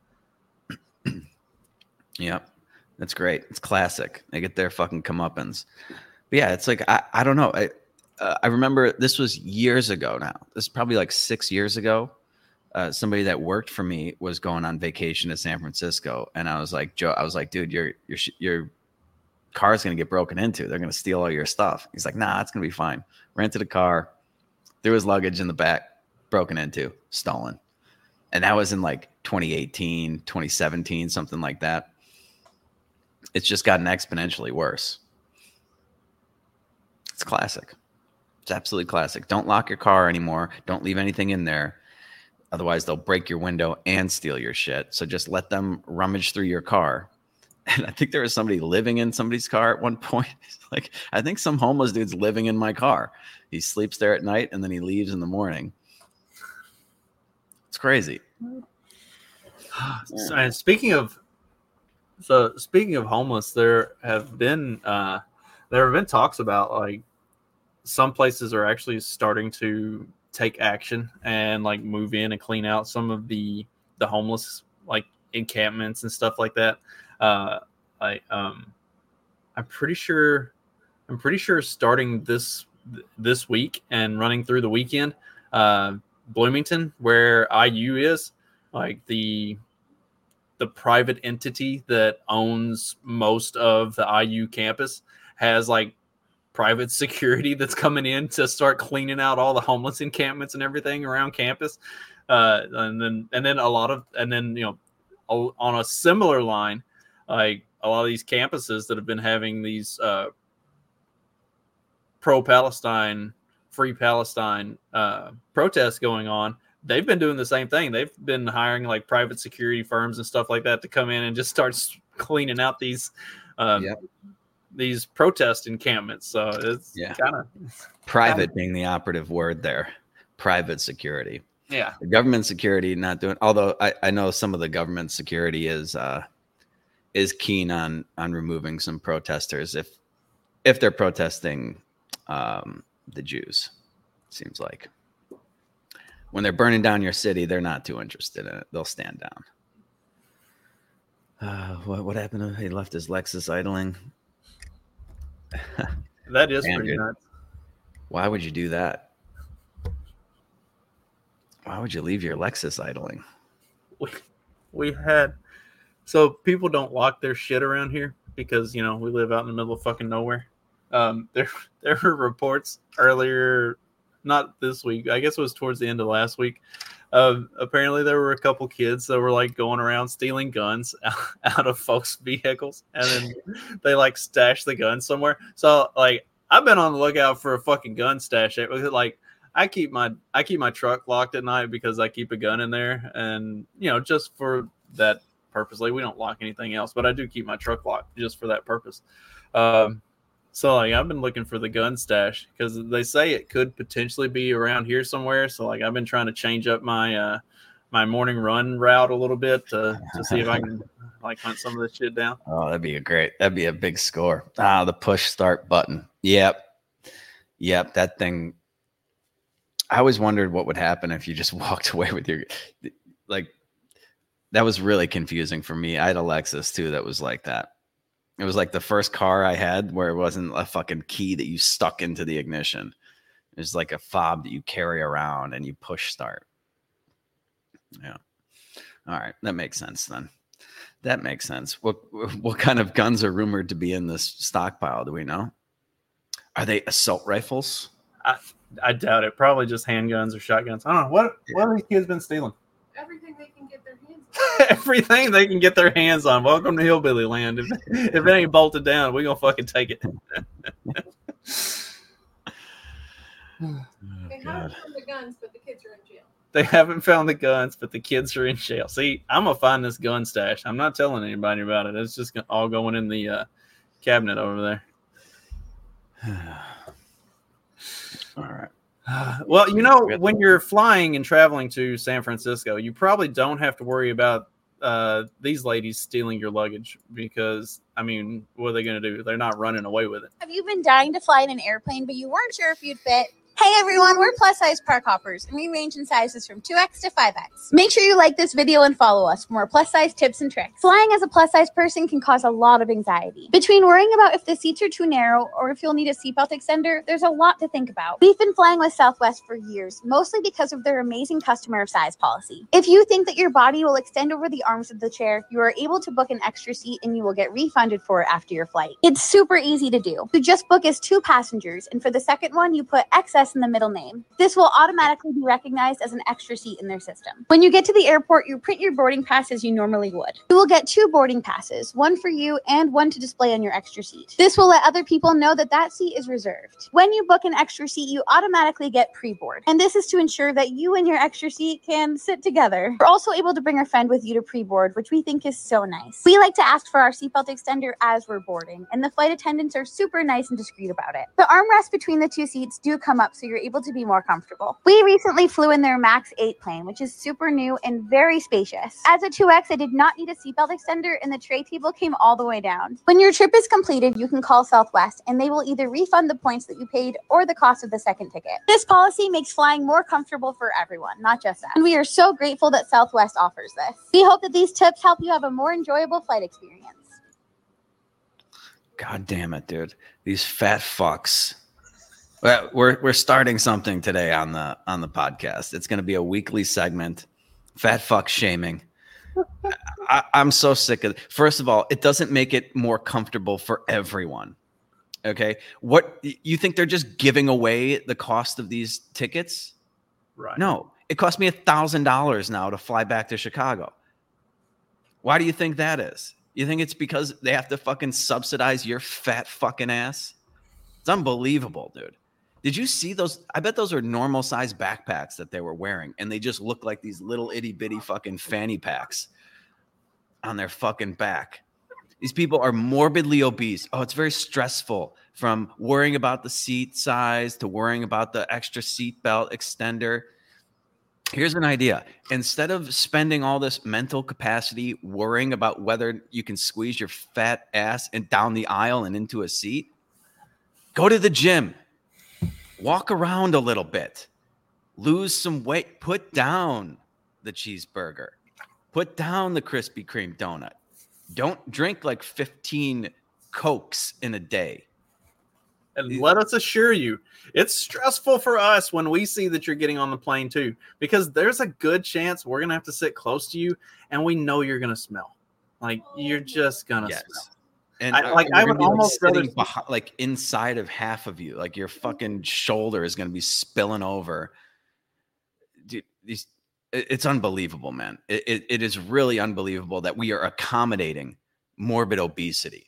Yep. That's great. It's classic. They get their fucking comeuppance. But yeah, it's like, I, I don't know. I, uh, I remember this was years ago now. This is probably like six years ago. Uh, somebody that worked for me was going on vacation to San Francisco, and I was like, Joe, I was like, dude, your your your car's gonna get broken into. They're gonna steal all your stuff. He's like, nah, it's gonna be fine. Rented a car, threw his luggage in the back, broken into, stolen, and that was in like twenty eighteen, twenty seventeen, something like that. It's just gotten exponentially worse. It's classic. It's absolutely classic. Don't lock your car anymore. Don't leave anything in there. Otherwise, they'll break your window and steal your shit. So just let them rummage through your car And I think there was somebody living in somebody's car at one point. He's like, I think some homeless dude's living in my car. He sleeps there at night and then he leaves in the morning. It's crazy. So, and speaking of, so speaking of homeless, there have been uh, there have been talks about like some places are actually starting to take action and like move in and clean out some of the the homeless like encampments and stuff like that. Uh, I um, I'm pretty sure I'm pretty sure starting this this week and running through the weekend, uh, Bloomington, where I U is, like the the private entity that owns most of the I U campus, has like private security that's coming in to start cleaning out all the homeless encampments and everything around campus. Uh, and then and then a lot of and then you know on a similar line, like a lot of these campuses that have been having these uh, pro-Palestine, free Palestine uh, protests going on, they've been doing the same thing. They've been hiring like private security firms and stuff like that to come in and just start cleaning out these um, yep. these protest encampments. So it's yeah. kind of private being the operative word there. Private security. Yeah. The government security not doing, although I, I know some of the government security is uh, is keen on on removing some protesters if if they're protesting um, the Jews. Seems like when they're burning down your city, they're not too interested in it. They'll stand down. Uh, what what happened to him? He left his Lexus idling. That is Man, pretty dude. nuts. Why would you do that? Why would you leave your Lexus idling? We, we had so people don't lock their shit around here because you know we live out in the middle of fucking nowhere. Um, there there were reports earlier, not this week. I guess it was towards the end of last week. Uh, apparently, there were a couple kids that were like going around stealing guns out of folks' vehicles, and then they like stashed the gun somewhere. So like I've been on the lookout for a fucking gun stash. It was like. I keep my I keep my truck locked at night because I keep a gun in there, and you know, just for that purpose. Like we don't lock anything else, but I do keep my truck locked just for that purpose. Um, so like I've been looking for the gun stash because they say it could potentially be around here somewhere. So like I've been trying to change up my uh, my morning run route a little bit to to see if I can like hunt some of this shit down. Oh, that'd be a great. That'd be a big score. Ah, the push start button. Yep, yep. That thing. I always wondered what would happen if you just walked away with your, like, that was really confusing for me. I had a Lexus too that was like that. It was like the first car I had where it wasn't a fucking key that you stuck into the ignition. It was like a fob that you carry around and you push start. Yeah. All right. That makes sense then. That makes sense. What, what kind of guns are rumored to be in this stockpile? Do we know? Are they assault rifles? I, I doubt it. Probably just handguns or shotguns. I don't know. What what have these kids been stealing? Everything they can get their hands on. Everything they can get their hands on. Welcome to Hillbilly Land. If, if it ain't bolted down, we're going to fucking take it. Oh, they haven't found the guns, but the kids are in jail. They haven't found the guns, but the kids are in jail. See, I'm going to find this gun stash. I'm not telling anybody about it. It's just all going in the uh, cabinet over there. All right. Uh, well, you know, when you're flying and traveling to San Francisco, you probably don't have to worry about uh, these ladies stealing your luggage because, I mean, what are they going to do? They're not running away with it. Have you been dying to fly in an airplane, but you weren't sure if you'd fit? Hey everyone, we're plus size park hoppers, and we range in sizes from two X to five X. Make sure you like this video and follow us for more plus size tips and tricks. Flying as a plus size person can cause a lot of anxiety. Between worrying about if the seats are too narrow or if you'll need a seatbelt extender, there's a lot to think about. We've been flying with Southwest for years, mostly because of their amazing customer of size policy. If you think that your body will extend over the arms of the chair, you are able to book an extra seat and you will get refunded for it after your flight. It's super easy to do. You just book as two passengers, and for the second one, you put excess S in the middle name. This will automatically be recognized as an extra seat in their system. When you get to the airport, you print your boarding pass as you normally would. You will get two boarding passes, one for you and one to display on your extra seat. This will let other people know that that seat is reserved. When you book an extra seat, you automatically get pre-board. And this is to ensure that you and your extra seat can sit together. You're also able to bring a friend with you to pre-board, which we think is so nice. We like to ask for our seatbelt extender as we're boarding, and the flight attendants are super nice and discreet about it. The armrests between the two seats do come up so you're able to be more comfortable. We recently flew in their MAX eight plane, which is super new and very spacious. As a two X, I did not need a seatbelt extender, and the tray table came all the way down. When your trip is completed, you can call Southwest, and they will either refund the points that you paid or the cost of the second ticket. This policy makes flying more comfortable for everyone, not just us. And we are so grateful that Southwest offers this. We hope that these tips help you have a more enjoyable flight experience. God damn it, dude. These fat fucks. Well, We're we're starting something today on the on the podcast. It's going to be a weekly segment. Fat fuck shaming. I, I'm so sick of it. First of all, it doesn't make it more comfortable for everyone. Okay. What you think they're just giving away the cost of these tickets? Right. No, it cost me a thousand dollars now to fly back to Chicago. Why do you think that is? You think it's because they have to fucking subsidize your fat fucking ass? It's unbelievable, dude. Did you see those? I bet those are normal size backpacks that they were wearing, and they just look like these little itty bitty fucking fanny packs on their fucking back. These people are morbidly obese. Oh, it's very stressful, from worrying about the seat size to worrying about the extra seat belt extender. Here's an idea. Instead of spending all this mental capacity worrying about whether you can squeeze your fat ass and down the aisle and into a seat, go to the gym. Walk around a little bit. Lose some weight. Put down the cheeseburger. Put down the Krispy Kreme donut. Don't drink like fifteen Cokes in a day. And let us assure you, it's stressful for us when we see that you're getting on the plane too, because there's a good chance we're going to have to sit close to you, and we know you're going to smell. Like, you're just going to Yes. smell. And I, like, I would almost like, rather sitting behind, like inside of half of you, like your fucking shoulder is going to be spilling over. Dude, these, it, it's unbelievable, man. It, it, it is really unbelievable that we are accommodating morbid obesity.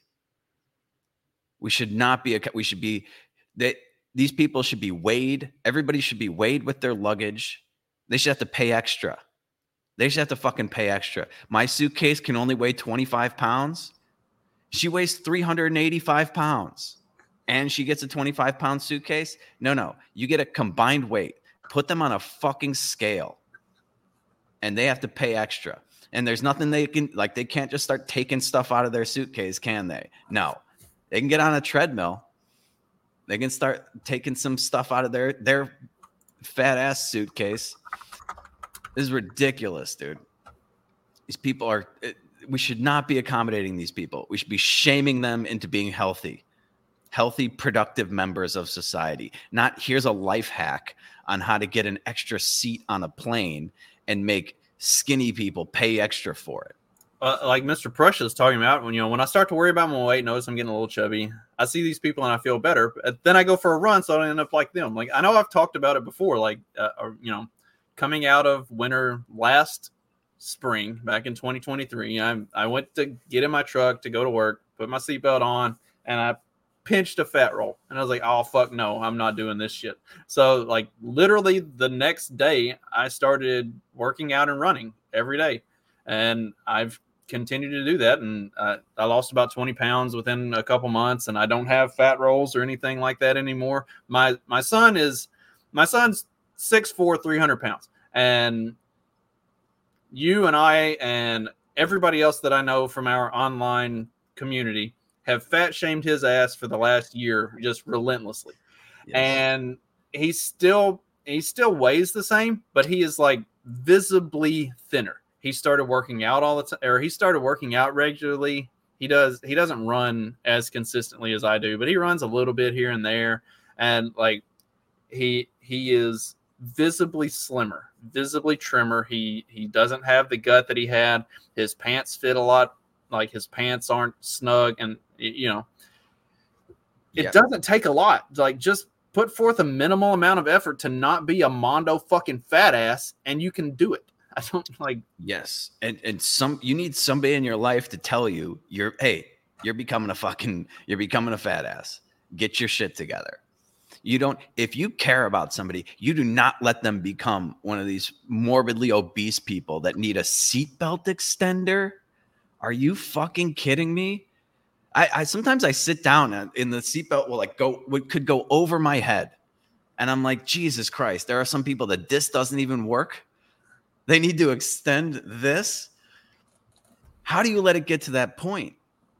We should not be, we should be, that these people should be weighed. Everybody should be weighed with their luggage. They should have to pay extra. They should have to fucking pay extra. My suitcase can only weigh twenty-five pounds. She weighs three hundred eighty-five pounds and she gets a twenty-five pound suitcase. No, no, you get a combined weight, put them on a fucking scale, and they have to pay extra. And there's nothing they can, like, they can't just start taking stuff out of their suitcase, can they? No, they can get on a treadmill. They can start taking some stuff out of their, their fat ass suitcase. This is ridiculous, dude. These people are, it, we should not be accommodating these people. We should be shaming them into being healthy, healthy, productive members of society. Not here's a life hack on how to get an extra seat on a plane and make skinny people pay extra for it. Uh, like Mister Prussia is talking about, when you know, when I start to worry about my weight, notice I'm getting a little chubby. I see these people and I feel better. Then I go for a run, so I don't end up like them. Like, I know I've talked about it before, like uh, or, you know, coming out of winter last spring back in twenty twenty-three, I I went to get in my truck to go to work, put my seatbelt on, and I pinched a fat roll. And I was like, oh, fuck no, I'm not doing this shit. So, like, literally the next day, I started working out and running every day. And I've continued to do that. And uh, I lost about twenty pounds within a couple months, and I don't have fat rolls or anything like that anymore. My my son is, my son's six foot four, three hundred pounds. And you and I and everybody else that I know from our online community have fat shamed his ass for the last year, just relentlessly. Yes. And he still, he still weighs the same, but he is like visibly thinner. He started working out all the time, or he started working out regularly. He does, he doesn't run as consistently as I do, but he runs a little bit here and there. And like, he, he is visibly slimmer, visibly trimmer. He he doesn't have the gut that he had. His pants fit a lot, like his pants aren't snug, and you know, it yeah. doesn't take a lot. Like, just put forth a minimal amount of effort to not be a mondo fucking fat ass, and you can do it. I don't like. Yes, and and some you need somebody in your life to tell you you're hey you're becoming a fucking you're becoming a fat ass. Get your shit together. You don't, if you care about somebody, you do not let them become one of these morbidly obese people that need a seatbelt extender. Are you fucking kidding me? I, I sometimes I sit down and in the seatbelt will like go, would could go over my head. And I'm like, Jesus Christ, there are some people that this doesn't even work. They need to extend this. How do you let it get to that point?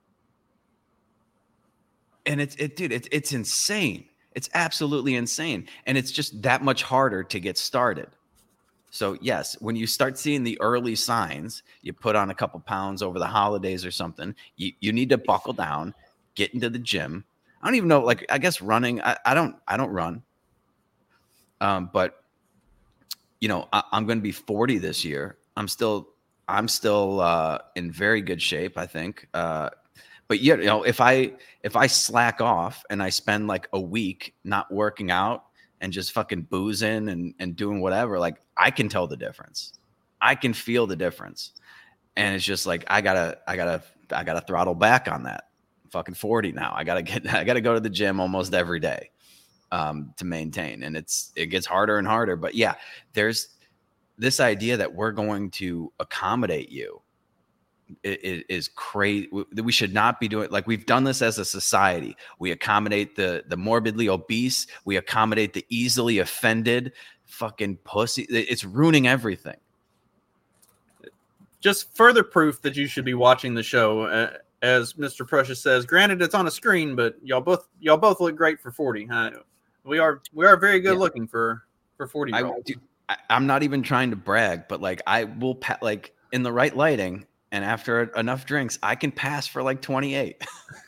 And it's, it, dude, it's, it's insane. It's absolutely insane. And it's just that much harder to get started. So yes, when you start seeing the early signs, you put on a couple pounds over the holidays or something, you, you need to buckle down, get into the gym. I don't even know, like, I guess running, I, I don't, I don't run. Um, but you know, I, I'm going to be forty this year. I'm still, I'm still uh, in very good shape, I think. Uh, But yeah, you know, if I if I slack off and I spend like a week not working out and just fucking boozing and, and doing whatever, like I can tell the difference. I can feel the difference. And it's just like I gotta I gotta I gotta throttle back on that. I'm fucking forty now. I gotta get I gotta go to the gym almost every day um, to maintain. And it's it gets harder and harder. But yeah, there's this idea that we're going to accommodate you. It, it is crazy. We should not be doing like we've done this as a society. We accommodate the the morbidly obese. We accommodate the easily offended. Fucking pussy. It's ruining everything. Just further proof that you should be watching the show. Uh, as Mister Precious says, granted it's on a screen, but y'all both y'all both look great for forty. Huh? We are we are very good yeah. looking for for forty year olds. I, I'm not even trying to brag, but like I will pa- like in the right lighting. And after enough drinks, I can pass for like twenty-eight.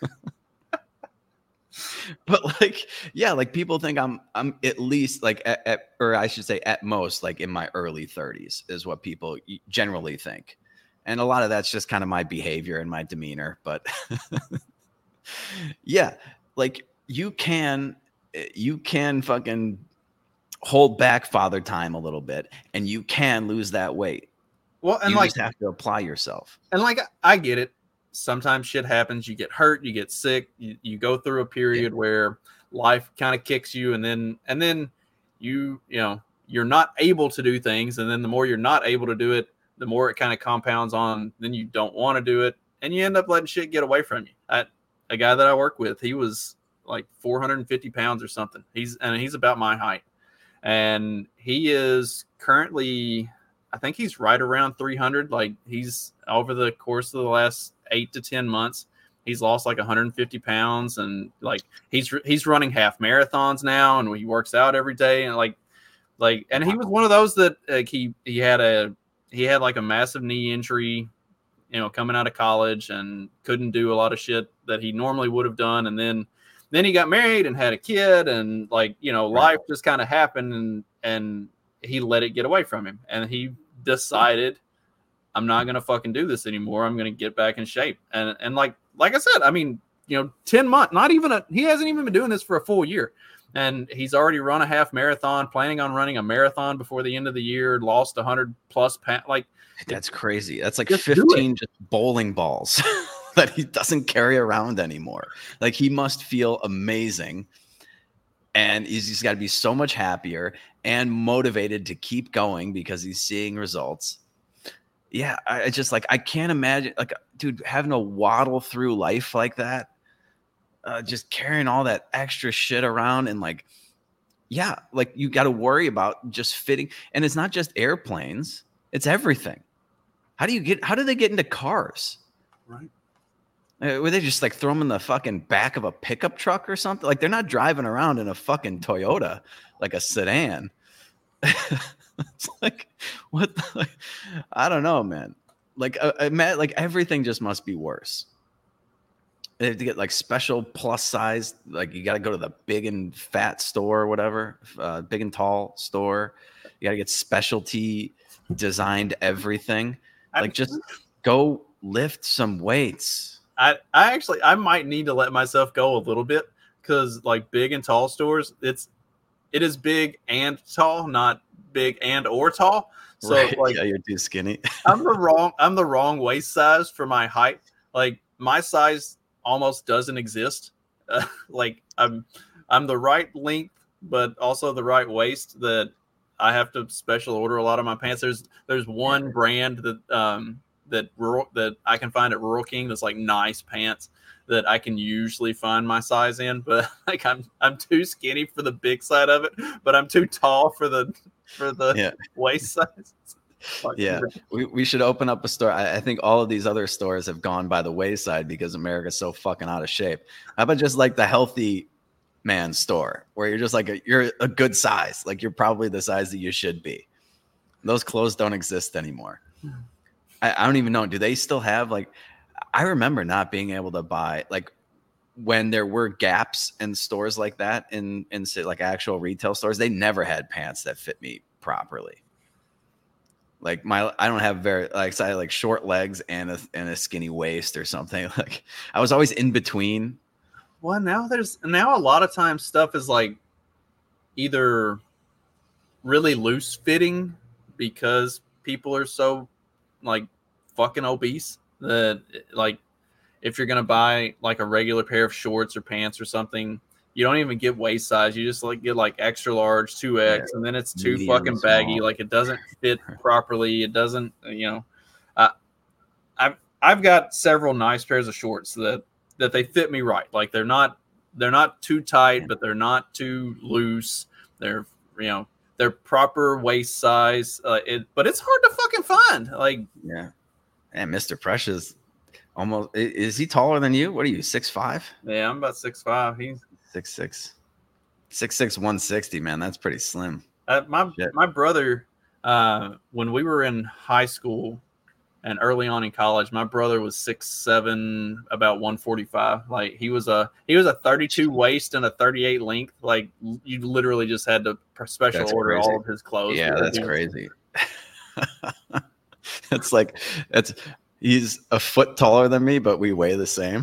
But like, yeah, like people think I'm, I'm at least like, at, at, or I should say at most, like in my early thirties is what people generally think. And a lot of that's just kind of my behavior and my demeanor. But yeah, like you can, you can fucking hold back father time a little bit and you can lose that weight. Well, and you like just have to apply yourself. And like I get it. Sometimes shit happens. You get hurt. You get sick. You, you go through a period yeah. where life kind of kicks you, and then and then you you know you're not able to do things, and then the more you're not able to do it, the more it kind of compounds on. Then you don't want to do it, and you end up letting shit get away from you. I, a guy that I work with, he was like four hundred fifty pounds or something. He's and he's about my height, and he is currently. I think he's right around three hundred. Like he's over the course of the last eight to ten months, he's lost like one hundred fifty pounds, and like he's he's running half marathons now, and he works out every day, and like like and he was one of those that like he he had a he had like a massive knee injury, you know, coming out of college, and couldn't do a lot of shit that he normally would have done, and then then he got married and had a kid, and like you know right. life just kind of happened, and and he let it get away from him, and he decided I'm not going to fucking do this anymore. I'm going to get back in shape. And, and like, like I said, I mean, you know, ten months, not even a, he hasn't even been doing this for a full year, and he's already run a half marathon, planning on running a marathon before the end of the year, lost a hundred plus pounds. Like that's crazy. That's like just fifteen just bowling balls that he doesn't carry around anymore. Like he must feel amazing. And he's, he's got to be so much happier and motivated to keep going because he's seeing results. Yeah, I, I just like I can't imagine, like, dude, having to waddle through life like that, uh, just carrying all that extra shit around, and like, yeah, like you got to worry about just fitting. And it's not just airplanes; it's everything. How do you get? How do they get into cars? Right. Uh, were they just like throw them in the fucking back of a pickup truck or something? Like they're not driving around in a fucking Toyota, like a sedan. It's like, what the, like, I don't know, man. Like, uh, like everything just must be worse. They have to get like special plus size. Like you got to go to the big and fat store or whatever, uh, big and tall store. You got to get specialty designed everything. Like just go lift some weights. I, I actually, I might need to let myself go a little bit, because like big and tall stores, it's, it is big and tall, not big and or tall. So Right. like Yeah, you're too skinny. I'm the wrong I'm the wrong waist size for my height. Like my size almost doesn't exist. Uh, like I'm I'm the right length, but also the right waist that I have to special order a lot of my pants. There's there's one brand that um that rural that I can find at Rural King that's like nice pants that I can usually find my size in, but like I'm I'm too skinny for the big side of it, but I'm too tall for the for the Yeah. waist size. Fucking Yeah, we, we should open up a store. I, I think all of these other stores have gone by the wayside because America's so fucking out of shape. How about just like the healthy man store where you're just like a, you're a good size, like you're probably the size that you should be. Those clothes don't exist anymore. I, I don't even know. Do they still have like? I remember not being able to buy like when there were gaps in stores like that in in say, like actual retail stores. They never had pants that fit me properly. Like my, I don't have very like I had like short legs and a and a skinny waist or something. Like I was always in between. Well, now there's now a lot of times stuff is like either really loose fitting because people are so like fucking obese that like if you're gonna buy like a regular pair of shorts or pants or something, you don't even get waist size. You just like get like extra large, two X, and then it's too Medium, fucking baggy. small. Like it doesn't fit properly. It doesn't, you know. Uh, I've I've got several nice pairs of shorts that that they fit me right. Like they're not they're not too tight, but they're not too loose. They're you know they're proper waist size. Uh, it, but it's hard to fucking find. Like Yeah, and Mister Precious, almost i- is he taller than you? What are you, six five? yeah, I'm about six five. He's Six six, six six, one sixty. Man, that's pretty slim. Uh, my Shit. my brother, uh, when we were in high school and early on in college, my brother was six seven, about one forty five. Like he was a he was a thirty two waist and a thirty eight length. Like you literally just had to per- special That's order crazy. all of his clothes. Yeah, because that's he was- crazy. It's like it's he's a foot taller than me, but we weigh the same.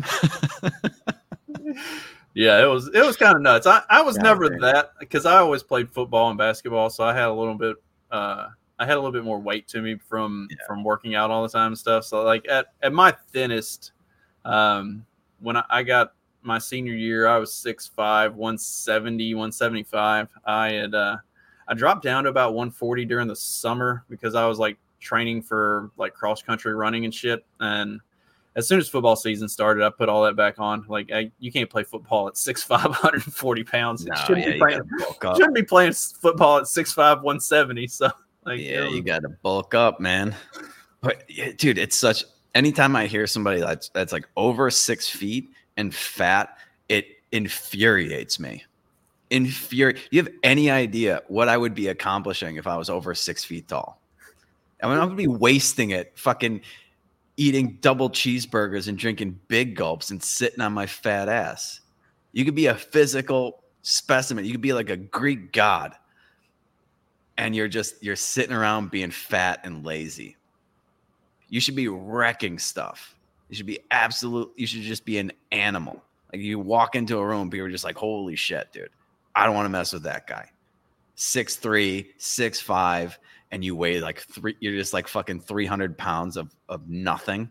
Yeah, it was it was kind of nuts. I, I was God never damn. that because I always played football and basketball, so I had a little bit uh I had a little bit more weight to me from from working out all the time and stuff. So like at, at my thinnest, um when I, I got my senior year, I was six five, one seventy, one seventy-five. I had uh I dropped down to about one forty during the summer because I was like training for like cross country running and shit. And as soon as football season started, I put all that back on. Like I, you can't play football at six five, one hundred forty pounds. You No, shouldn't, yeah, be you playing, gotta bulk up. shouldn't be playing football at six five, one seventy. So like, Yeah, it was- you got to bulk up, man. But yeah, dude, it's such. Anytime I hear somebody that's that's like over six feet and fat, it infuriates me. Infuri. You have any idea what I would be accomplishing if I was over six feet tall? I mean, I would be wasting it, fucking eating double cheeseburgers and drinking big gulps and sitting on my fat ass. You could be a physical specimen. You could be like a Greek god. And you're just, you're sitting around being fat and lazy. You should be wrecking stuff. You should be absolute, you should just be an animal. Like you walk into a room, people are just like, holy shit, dude. I don't want to mess with that guy. six three, six five, and you weigh like three, you're just like fucking three hundred pounds of, of nothing.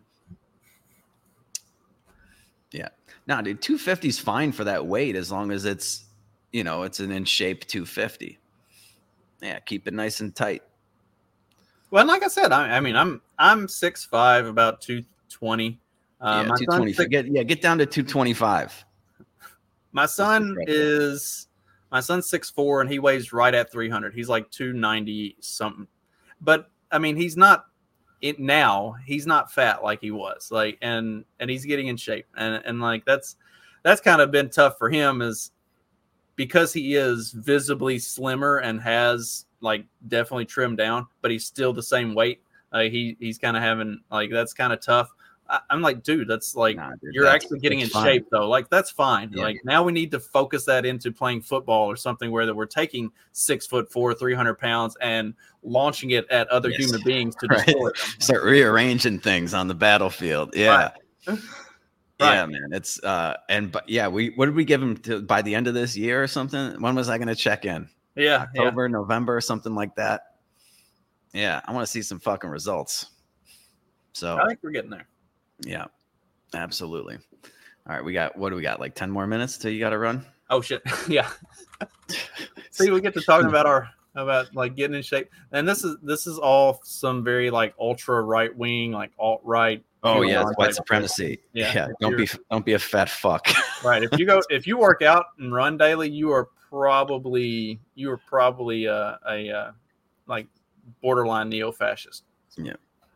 Yeah. No, dude, two fifty is fine for that weight as long as it's, you know, it's an in shape two fifty. Yeah, keep it nice and tight. Well, like I said, I, I mean, I'm I'm six five, about two twenty. Uh, yeah, my two son's twenty. six- Get, yeah, get down to two twenty-five. My son is my son's six four and he weighs right at three hundred. He's like two ninety something. But I mean, he's not it now. He's not fat like he was. Like and and he's getting in shape. And and like that's that's kind of been tough for him is because he is visibly slimmer and has like definitely trimmed down, but he's still the same weight. Uh, he he's kind of having like that's kind of tough. I, I'm like, dude, that's like Nah, dude, you're that's- actually getting in that's fine. shape though. Like that's fine. Yeah. Like now we need to focus that into playing football or something where that we're taking six foot four, three hundred pounds and launching it at other Yes. human beings to Right. destroy them. Start rearranging things on the battlefield. Yeah. Right. Yeah, man. It's uh and but yeah, we what did we give him to by the end of this year or something? When was I gonna check in? Yeah, October, November, something like that. Yeah, I want to see some fucking results. So I think we're getting there. Yeah, absolutely. All right, we got what do we got? Like ten more minutes till you got to run. Oh shit! Yeah. See, we get to talking about our about like getting in shape, and this is this is all some very like ultra right wing, like alt right. Oh yeah, it's white supremacy. Yeah, yeah. Don't be don't be a fat fuck. Right. If you go if you work out and run daily, you are probably you are probably a, a uh, like borderline neo-fascist. Yeah.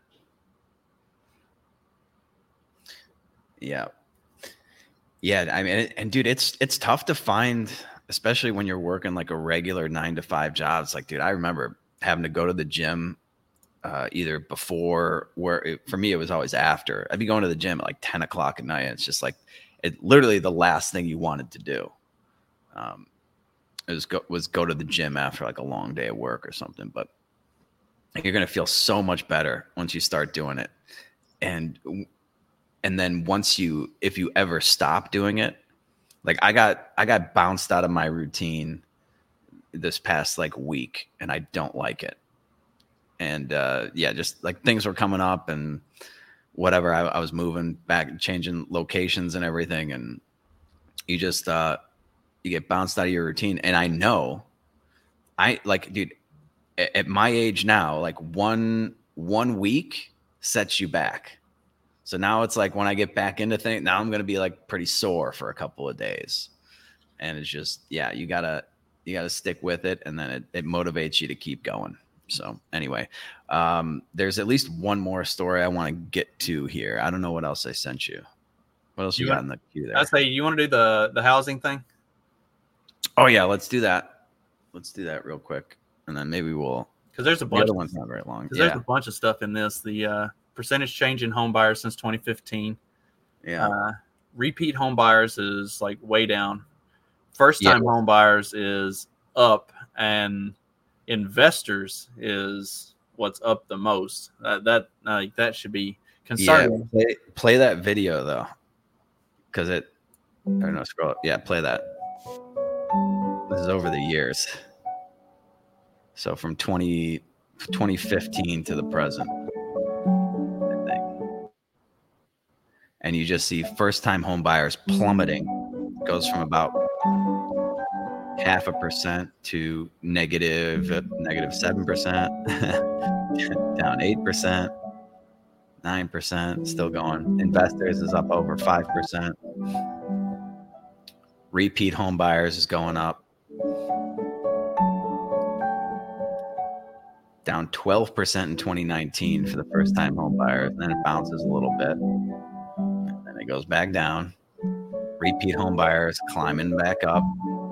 Yeah. Yeah. I mean, and, and dude, it's it's tough to find, especially when you're working like a regular nine to five job. It's like, dude, I remember having to go to the gym uh, either before where it, for me, it was always after. I'd be going to the gym at like ten o'clock at night. It's just like, it literally the last thing you wanted to do. Um, it was go, was go to the gym after like a long day of work or something, but you're going to feel so much better once you start doing it. And, and then once you, if you ever stop doing it, like I got, I got bounced out of my routine this past like week and I don't like it. And, uh, yeah, just like things were coming up and whatever. I, I was moving back, changing locations and everything. And you just, uh, you get bounced out of your routine. And I know I like, dude, at, at my age now, like one, one week sets you back. So now it's like when I get back into things, now I'm going to be like pretty sore for a couple of days. And it's just, yeah, you gotta, you gotta stick with it. And then it, it motivates you to keep going. So anyway, um, there's at least one more story I want to get to here. I don't know what else I sent you. What else you, you got want, in the queue there? I say, you want to do the, the housing thing? Oh yeah. Let's do that. Let's do that real quick. And then maybe we'll, cause there's a bunch, the other one's not very long. Cause yeah. there's a bunch of stuff in this. The, uh, percentage change in home buyers since twenty fifteen. Yeah. Uh, repeat home buyers is like way down. First time yeah. home buyers is up, and investors is what's up the most. Uh, that uh, that should be concerning. Yeah, play, play that video though, because it. I don't know. Scroll up. Yeah, play that. This is over the years. So from twenty, twenty fifteen to the present. And you just see first-time home buyers plummeting. It goes from about half a percent to negative, negative seven percent, down eight percent, nine percent, still going. Investors is up over five percent. Repeat home buyers is going up. Down twelve percent in twenty nineteen for the first-time home buyers. And then it bounces a little bit. It goes back down. Repeat home buyers climbing back up.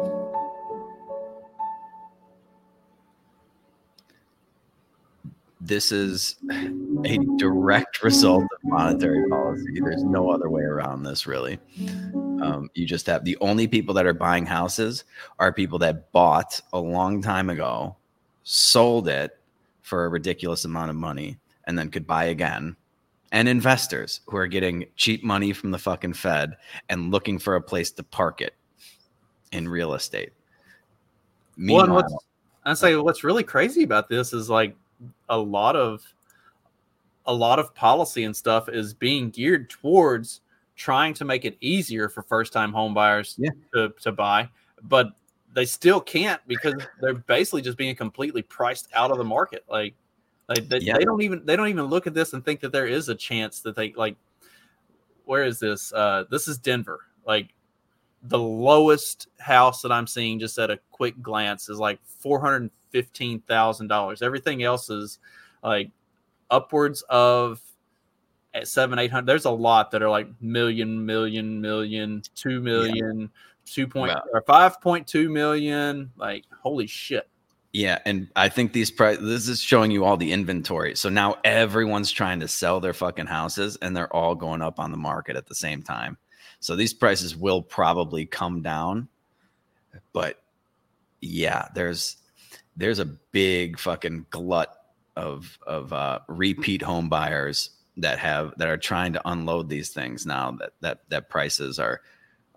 This is a direct result of monetary policy. There's no other way around this, really. Um, you just have the only people that are buying houses are people that bought a long time ago, sold it for a ridiculous amount of money, and then could buy again. And investors who are getting cheap money from the fucking Fed and looking for a place to park it in real estate. Meanwhile, well, what's, I say what's really crazy about this is like a lot of a lot of policy and stuff is being geared towards trying to make it easier for first-time home buyers yeah. to, to buy, but they still can't because they're basically just being completely priced out of the market. Like. Like they, yeah. they don't even they don't even look at this and think that there is a chance that they like. Where is this? Uh, this is Denver. Like the lowest house that I'm seeing just at a quick glance is like four hundred fifteen thousand dollars. Everything else is like upwards of at seven eight hundred. There's a lot that are like million, million, million, two million, yeah. two point wow. or five point two million. Like holy shit. Yeah, and I think these price this is showing you all the inventory. So now everyone's trying to sell their fucking houses and they're all going up on the market at the same time. So these prices will probably come down. But yeah, there's there's a big fucking glut of of uh, repeat home buyers that have that are trying to unload these things now that that that prices are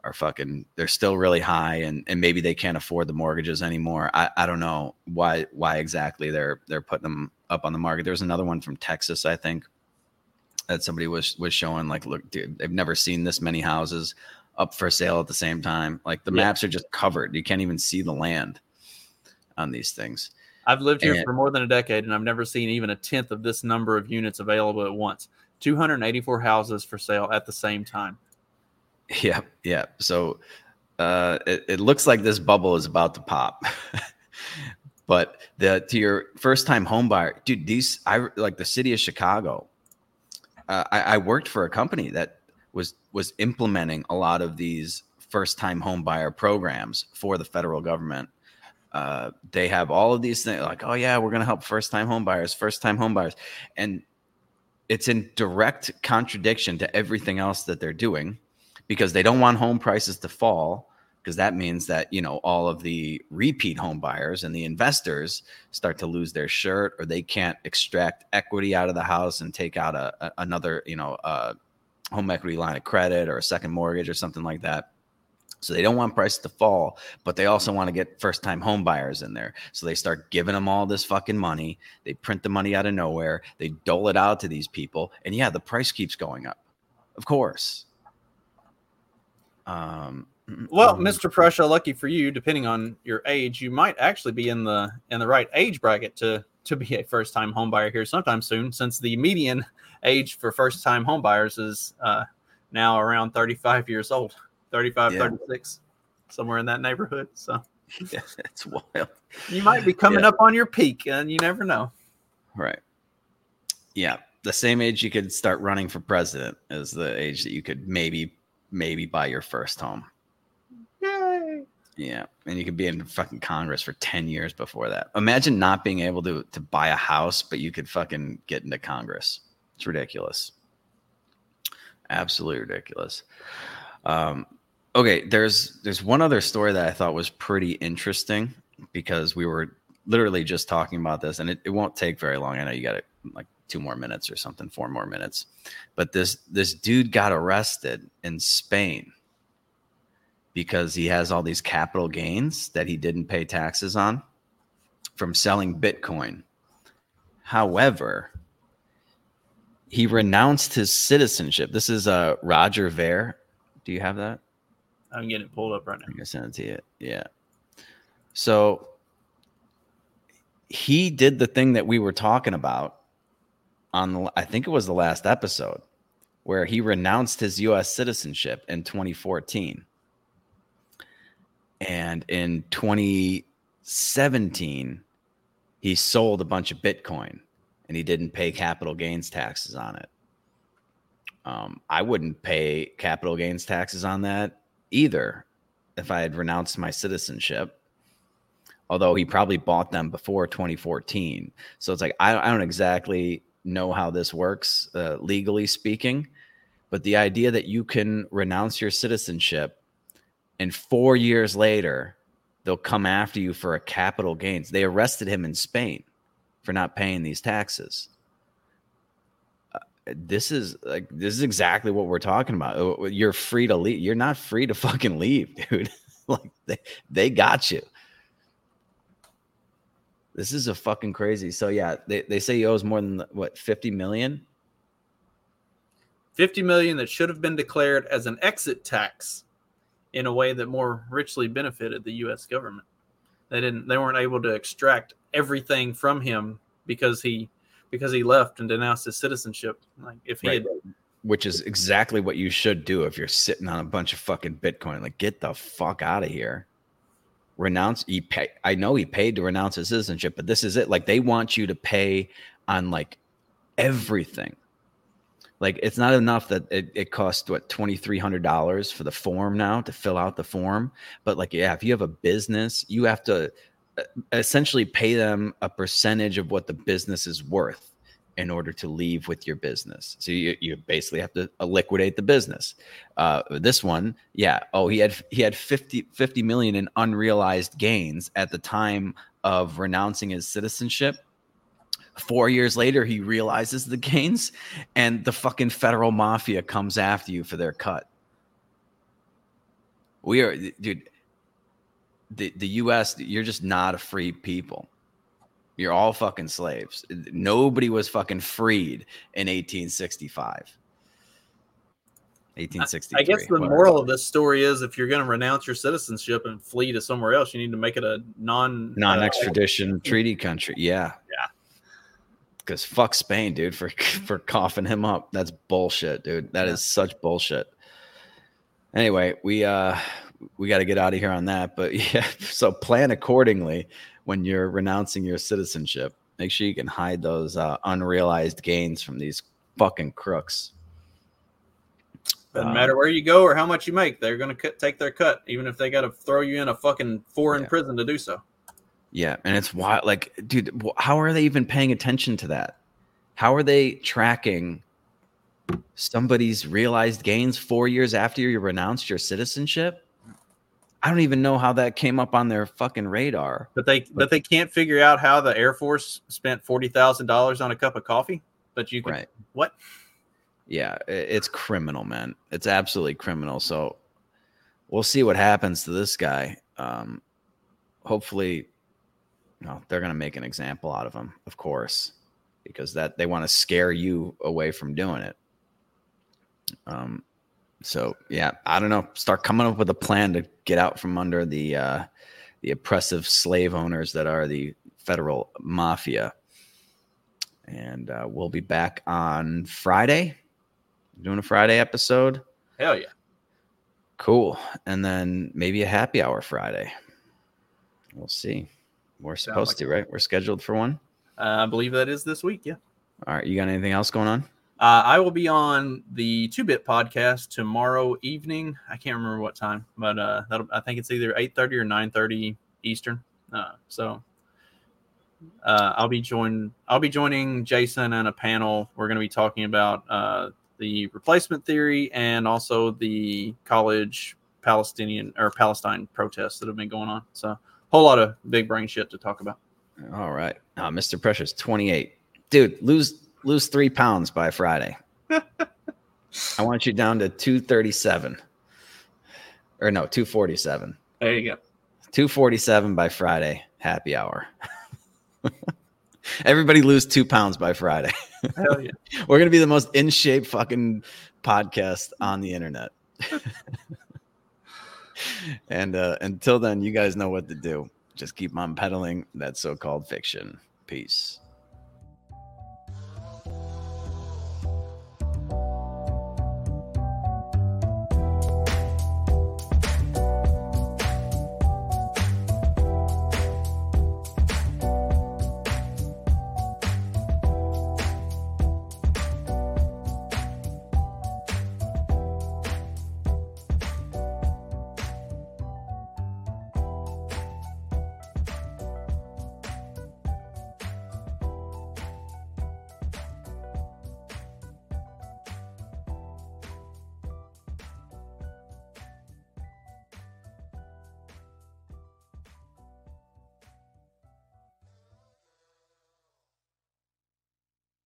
are fucking, they're still really high, and, and maybe they can't afford the mortgages anymore. I, I don't know why why exactly they're they're putting them up on the market. There's another one from Texas, I think, that somebody was was showing, like, look, dude, they've never seen this many houses up for sale at the same time. Like, the Yeah. maps are just covered. You can't even see the land on these things. I've lived here And- for more than a decade, and I've never seen even a tenth of this number of units available at once. two hundred eighty-four houses for sale at the same time. Yeah, yeah. So uh, it, it looks like this bubble is about to pop. But the to your first time home buyer, dude, these I like the city of Chicago. Uh, I, I worked for a company that was was implementing a lot of these first time home buyer programs for the federal government. Uh, they have all of these things like, oh yeah, we're going to help first time home buyers, first time home buyers, and it's in direct contradiction to everything else that they're doing, because they don't want home prices to fall, because that means that, you know, all of the repeat home buyers and the investors start to lose their shirt, or they can't extract equity out of the house and take out a, a another, you know, uh, home equity line of credit or a second mortgage or something like that. So they don't want prices to fall, but they also want to get first time home buyers in there. So they start giving them all this fucking money. They print the money out of nowhere. They dole it out to these people. And yeah, the price keeps going up, of course. Um, Well, Mister Prussia, lucky for you, depending on your age, you might actually be in the in the right age bracket to to be a first time home buyer here sometime soon, since the median age for first time home buyers is uh, now around thirty-five years old, thirty-five, Yeah. thirty-six, somewhere in that neighborhood. So yeah, it's wild. You might be coming Yeah. up on your peak, and you never know. Right. Yeah. The same age you could start running for president is the age that you could maybe, maybe buy your first home. Yay. Yeah. And you could be in fucking Congress for ten years before that. Imagine not being able to, to buy a house, but you could fucking get into Congress. It's ridiculous. Absolutely ridiculous. Um, okay. There's, there's one other story that I thought was pretty interesting, because we were literally just talking about this, and it, it won't take very long. I know you got it like two more minutes or something, four more minutes, but this, this dude got arrested in Spain because he has all these capital gains that he didn't pay taxes on from selling Bitcoin. However, he renounced his citizenship. This is uh, Roger Ver. Do you have that? I'm getting it pulled up right now. I'm going to send it to you. Yeah. So he did the thing that we were talking about on the, I think it was the last episode, where he renounced his U S citizenship in twenty fourteen. And in twenty seventeen, he sold a bunch of Bitcoin, and he didn't pay capital gains taxes on it. Um, I wouldn't pay capital gains taxes on that either if I had renounced my citizenship, although he probably bought them before twenty fourteen. So it's like, I, I don't exactly know how this works, uh, legally speaking, but the idea that you can renounce your citizenship and four years later, they'll come after you for a capital gains. They arrested him in Spain for not paying these taxes. Uh, this is like, this is exactly what we're talking about. You're free to leave. You're not free to fucking leave, dude. Like they, they got you. This is a fucking crazy. So yeah, they, they say he owes more than what, fifty million? fifty million that should have been declared as an exit tax in a way that more richly benefited the U S government. They didn't, they weren't able to extract everything from him because he, because he left and denounced his citizenship. Like if he Right. had, Which is exactly what you should do if you're sitting on a bunch of fucking Bitcoin. Like, get the fuck out of here. Renounce. He pay. I know he paid to renounce his citizenship, but this is it. Like, they want you to pay on like everything. Like, it's not enough that it, it costs what twenty-three hundred dollars for the form now to fill out the form. But like, yeah, if you have a business, you have to essentially pay them a percentage of what the business is worth in order to leave with your business. So you, you basically have to liquidate the business. Uh, this one, yeah. Oh, he had, he had fifty, fifty million in unrealized gains at the time of renouncing his citizenship. Four years later, he realizes the gains, and the fucking federal mafia comes after you for their cut. We are, dude. The the U S, you're just not a free people. You're all fucking slaves. Nobody was fucking freed in eighteen sixty-five. eighteen sixty-three. I guess the whatever. moral of this story is if you're going to renounce your citizenship and flee to somewhere else, you need to make it a non non-extradition uh, treaty country. Yeah. Yeah. Because fuck Spain, dude, for for coughing him up. That's bullshit, dude. That yeah. is such bullshit. Anyway, we uh we got to get out of here on that. But yeah, so plan accordingly when you're renouncing your citizenship. Make sure you can hide those uh, unrealized gains from these fucking crooks. Doesn't Um, matter where you go or how much you make. They're going to take their cut, even if they got to throw you in a fucking foreign Yeah. prison to do so. Yeah, and it's wild. Like, dude, wh- how are they even paying attention to that? How are they tracking somebody's realized gains four years after you renounced your citizenship? I don't even know how that came up on their fucking radar. But they but they can't figure out how the Air Force spent forty thousand dollars on a cup of coffee. But you can Right. what? Yeah, i- it's criminal, man. It's absolutely criminal. So we'll see what happens to this guy. Um, hopefully, no, they're going to make an example out of him, of course, because that they want to scare you away from doing it. Um, so yeah, I don't know. Start coming up with a plan to get out from under the uh, the oppressive slave owners that are the federal mafia. And uh, we'll be back on Friday, doing a Friday episode. Hell yeah. Cool. And then maybe a happy hour Friday. We'll see. We're supposed like to, right? We're scheduled for one. Uh, I believe that is this week. Yeah. All right. You got anything else going on? Uh, I will be on the Two Bit podcast tomorrow evening. I can't remember what time, but uh, that'll, I think it's either eight thirty or nine thirty Eastern. Uh, so uh, I'll be join. I'll be joining Jason and a panel. We're going to be talking about uh, the replacement theory and also the college Palestinian or Palestine protests that have been going on. So a whole lot of big brain shit to talk about. All right. Uh, Mister Precious, twenty-eight. Dude, lose lose three pounds by Friday. I want you down to two thirty-seven. Or no, two forty-seven. There you go. two forty-seven by Friday. Happy hour. Everybody lose two pounds by Friday. Hell yeah. We're going to be the most in shape fucking podcast on the internet. And uh, until then, you guys know what to do. Just keep on peddling that so-called fiction. Peace.